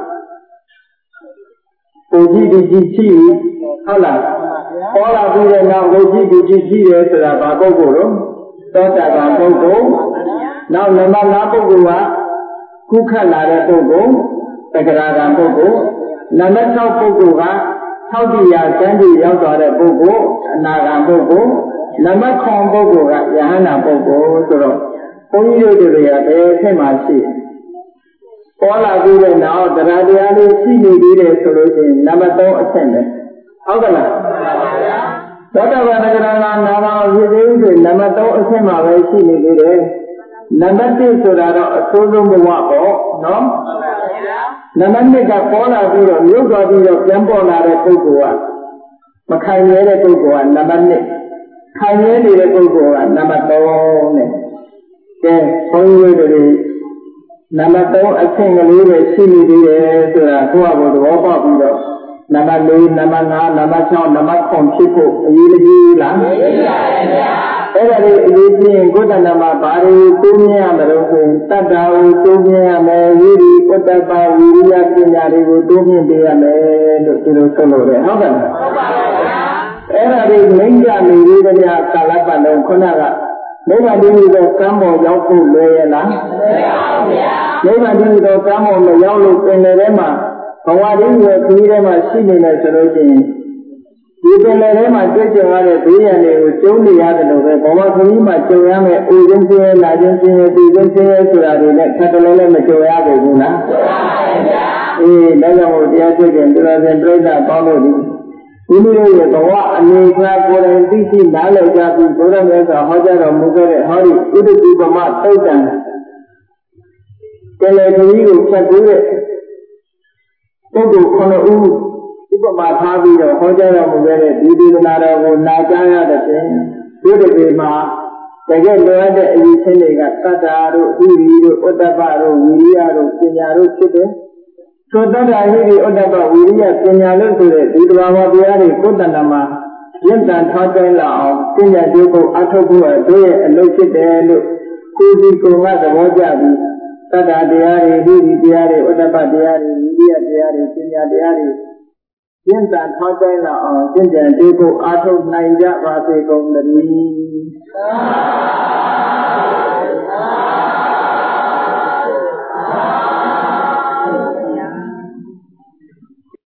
ကိုကြည့်ဒီကြည့်ရှိဟုတ်လားပေါ်လာပြီးတဲ့နောက်ကိုကြည့်ဒီကြည့်ရှိတယ်ဆိုတာဘာပုဂ္ဂိုလ်လို့သောတာပန်ပုဂ္ဂိုလ်နောက်နံပါတ်၅ပုဂ္ဂိုလ်ကကုခတ်လာတဲ့ပုဂ္ဂိုလ်သက္ကရာကံပုဂ္ဂိုလ်နံပါတ်၆ပုဂ္ဂိုလ်ကထောက်တရားစံတည်ရောက်သွားတဲ့ပုဂ္ဂိုလ်အနာဂံပုဂ္ဂိုလ်နံပါတ်၇ပုဂ္ဂိုလ်ကယဟန္တာပုဂ္ဂိုလ်ဆိုတော့ဘုန်းကြီးတို့တွေကဘယ်အဖြစ်မှရှိပေါ်လာပြီးတဲ့နောက်တရားတရားလေးရှိနေသေးတယ်ဆိုလို့ရှိရင်နံပါတ်၃အဆင့်ပဲဟုတ်ကလားသောတာပန်သက္ကရာကနာမဖြစ်သေးဆိုနံပါတ်၃အဆင့်မှာပဲရှိနေသေးတယ်နံပါတ်၁ဆိုတာတော့အဆိုးဆုံးဘဝပေါ့နော်နံပါတ်၂ကပေါ်လာပြီးတော့မြုပ်သွားပြီးတော့ပြန်ပေါ်လာတဲ့ပုဂ္ဂိုလ်ကမခိုင်ရတဲ့ပုဂ္ဂိုလ်ကနံပါတ်၂ခိုင်ရနေတဲ့ပုဂ္ဂိုလ်ကနံပါတ်၃နဲ့ကဲဘုန်းကြီးတို့နံပါတ်၃အဆင့်ကလေးပဲရှိနေသေးတယ်ဆိုတာကိုယ့်အဘောသဘောပေါက်ပြီးတော့နံပါတ်၄နံပါတ်၅နံပါတ်၆နံပါတ်၇ဖြစ်ဖို့အရေးကြီးလားမရေးပါဘူးဗျာအဲ့ဒါလေးအရေးကြီးရင်ကိုယ်တဏ္ဍမှာဘာတွေသိမြင်ရမလို့ဆိုရင်တတ္တာကိုသိမြင်ရမယ်ဝိရိဥတ္တပဝိရိယပညာတွေကိုသိမြင်ပေးရမယ်လို့ဒီလိုဆိုလို့ရတယ်ဟုတ်ကဲ့ဟုတ်ပါပါဗျာအဲ့ဒါလေးမိန့်ကြနေသေးတဲ့ကာလပတ်လုံးခုနကနိဗ္ဗာန်တည်းသောကံပေါ်ရောက်ဖို့လွယ်ရလားမလွယ်ပါဘူးဗျာနိဗ္ဗာန်တည်းသောကံပေါ်မရောက်လို့ပင်လယ်ထဲမှာဘဝတည်းရဲ့ခရီးထဲမှာရှိနေမယ်ဆိုလို့ရှိရင်ဒီပင်လယ်ထဲမှာတွေ့ကြုံရတဲ့ဘေးရန်တွေကိုကျုံးနေရတယ်လို့ပဲဘဝခရီးမှာကြုံရမယ့်အိုခြင်းခြင်းရဲ့လာခြင်းခြင်းရဲ့ဒီခြင်းခြင်းရဲ့ဆိုတာတွေနဲ့ထပ်တလဲလဲမကြုံရဘူးဘူးလားကြုံရပါဗျာအေးဒါကြောင့်မို့တရားတွေ့တဲ့တရားစဉ်ပြိဿပေါင်းလို့ဒီဒီလိုရဲ့ဘဝအနေအထားကိုယ်တိုင်သိရှိနားလည်ကြပြီးဘုရားမြတ်စွာဟောကြားတော်မူခဲ့တဲ့ဟောဒီဥဒ္ဒတိပမသုတ်တံပင်လယ်ခရီးကိုဖြတ်ကူးတဲ့ပုဂ္ဂိုလ်ခုနှစ်ဦးဥပမာထားပြီးတော့ဟောကြားတော်မူခဲ့တဲ့ဒီဒေသနာတော်ကိုနာကြားရတဲ့ဖြင့်ဒီတပေမှာတကယ်လိုအပ်တဲ့အရေးချင်းတွေကတတ္တာတို့အဟိရိတို့ဥတ္တပတို့ဝိရိယတို့ပညာတို့ဖြစ်တယ်။ထိုတတ္တာဟိရိဥတ္တပဝိရိယပညာတို့ဆိုတဲ့ဒီတဘာဝတရားတွေကိုယ်တဏ္ဍမှာရင့်တန်ထောက်တိုင်းလာအောင်ပညာတို့ကိုအထောက်ဖို့တို့ရဲ့အလုပ်ဖြစ်တယ်လို့ကိုယ်ဒီကိုယ်ကသဘောကျပြီးတတ္တတရားတွေဟိရိတရားတွေဥတ္တပတရားတွေဝိရိယတရားတွေပညာတရားတွေကျင့်တန်ထောက်တိုင်းလာအောင်ကျင့်ကြံတွေ့ဖို့အားထုတ်နိုင်ကြပါစေကုန်သတည်း